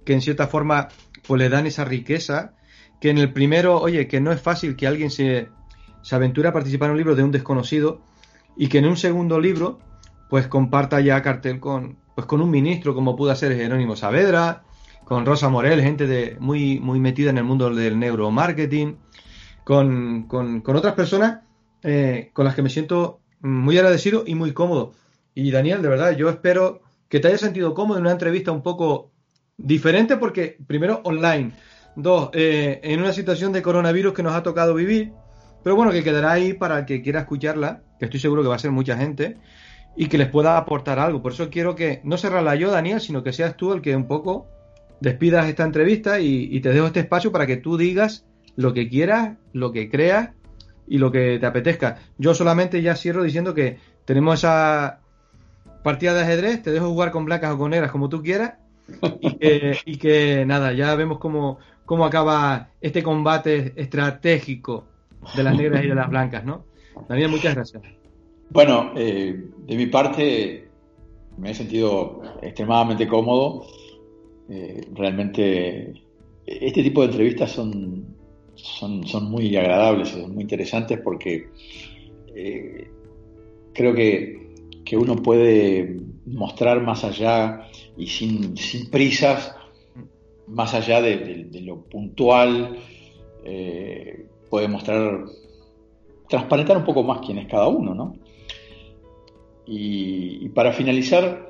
que en cierta forma pues le dan esa riqueza, que en el primero, oye, que no es fácil que alguien se, se aventure a participar en un libro de un desconocido, y que en un segundo libro pues comparta ya cartel con, pues con un ministro como pudo ser Jerónimo Saavedra, con Rosa Morel, gente de muy, muy metida en el mundo del neuromarketing, con, con, con otras personas eh, con las que me siento muy agradecido y muy cómodo. Y Daniel, de verdad, yo espero que te hayas sentido cómodo en una entrevista un poco diferente, porque primero online, dos, eh, en una situación de coronavirus que nos ha tocado vivir, pero bueno, que quedará ahí para el que quiera escucharla, que estoy seguro que va a ser mucha gente, y que les pueda aportar algo. Por eso quiero que no cerrarla yo, Daniel, sino que seas tú el que un poco despidas esta entrevista, y, y te dejo este espacio para que tú digas lo que quieras, lo que creas y lo que te apetezca. Yo solamente ya cierro diciendo que tenemos esa partida de ajedrez, te dejo jugar con blancas o con negras como tú quieras, y que, y que nada, ya vemos cómo, cómo acaba este combate estratégico de las negras y de las blancas, ¿no? Daniel, muchas gracias. Bueno, eh, de mi parte me he sentido extremadamente cómodo. Eh, realmente este tipo de entrevistas son, son, son muy agradables, son muy interesantes, porque eh, creo que, que uno puede mostrar más allá y sin, sin prisas, más allá de, de, de lo puntual, eh, puede mostrar, transparentar un poco más quién es cada uno, ¿no? Y, y para finalizar,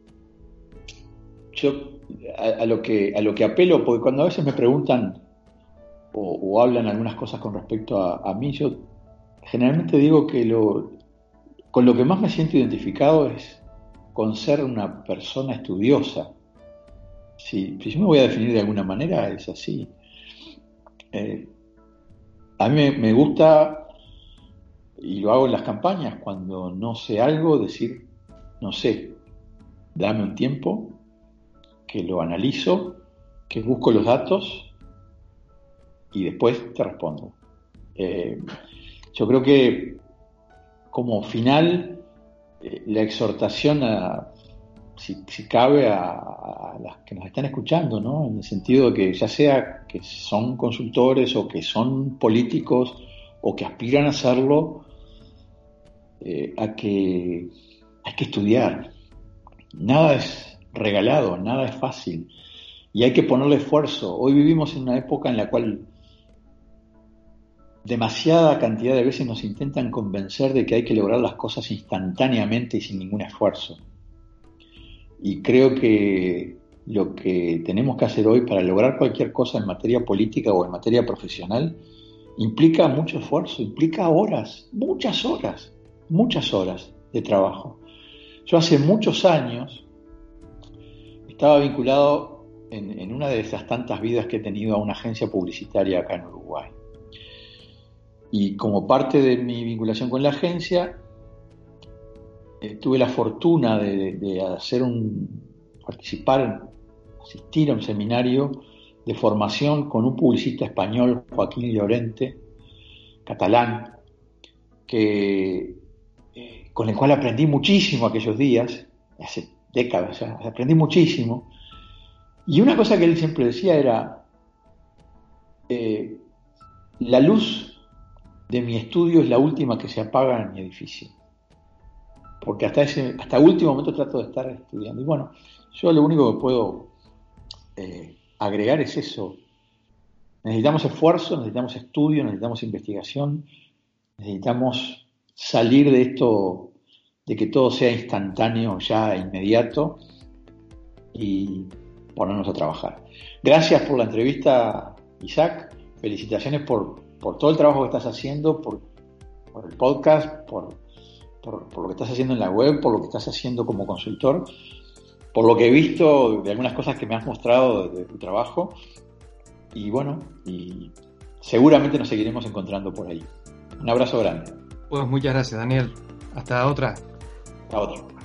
yo a, a lo que a lo que apelo, porque cuando a veces me preguntan o, o hablan algunas cosas con respecto a, a mí, yo generalmente digo que lo con lo que más me siento identificado es con ser una persona estudiosa. Si, si yo me voy a definir de alguna manera, es así. Eh, a mí me, me gusta, y lo hago en las campañas, cuando no sé algo, decir, no sé, dame un tiempo, que lo analizo, que busco los datos y después te respondo. Eh, yo creo que como final, eh, la exhortación a, si, si cabe, a, a las que nos están escuchando, ¿no? En el sentido de que ya sea que son consultores o que son políticos o que aspiran a hacerlo, eh, a que hay que estudiar. Nada es regalado, nada es fácil y hay que ponerle esfuerzo. Hoy vivimos en una época en la cual demasiada cantidad de veces nos intentan convencer de que hay que lograr las cosas instantáneamente y sin ningún esfuerzo. Y creo que lo que tenemos que hacer hoy para lograr cualquier cosa en materia política o en materia profesional implica mucho esfuerzo, implica horas, muchas horas, muchas horas de trabajo. Yo hace muchos años estaba vinculado en, en una de esas tantas vidas que he tenido a una agencia publicitaria acá en Uruguay. Y como parte de mi vinculación con la agencia, eh, tuve la fortuna de, de hacer un, participar, asistir a un seminario de formación con un publicista español, Joaquín Llorente, catalán, que, eh, con el cual aprendí muchísimo aquellos días, hace décadas ya, aprendí muchísimo. Y una cosa que él siempre decía era, eh, la luz de mi estudio es la última que se apaga en mi edificio, porque hasta ese hasta último momento trato de estar estudiando. Y bueno, yo lo único que puedo eh, agregar es eso. Necesitamos esfuerzo, necesitamos estudio, necesitamos investigación, necesitamos salir de esto de que todo sea instantáneo, ya inmediato, y ponernos a trabajar. Gracias por la entrevista, Isaac. Felicitaciones por por todo el trabajo que estás haciendo, por, por el podcast, por, por, por lo que estás haciendo en la web, por lo que estás haciendo como consultor, por lo que he visto de algunas cosas que me has mostrado de, de tu trabajo. Y bueno, y seguramente nos seguiremos encontrando por ahí. Un abrazo grande. Pues muchas gracias, Daniel. Hasta otra. Hasta otra.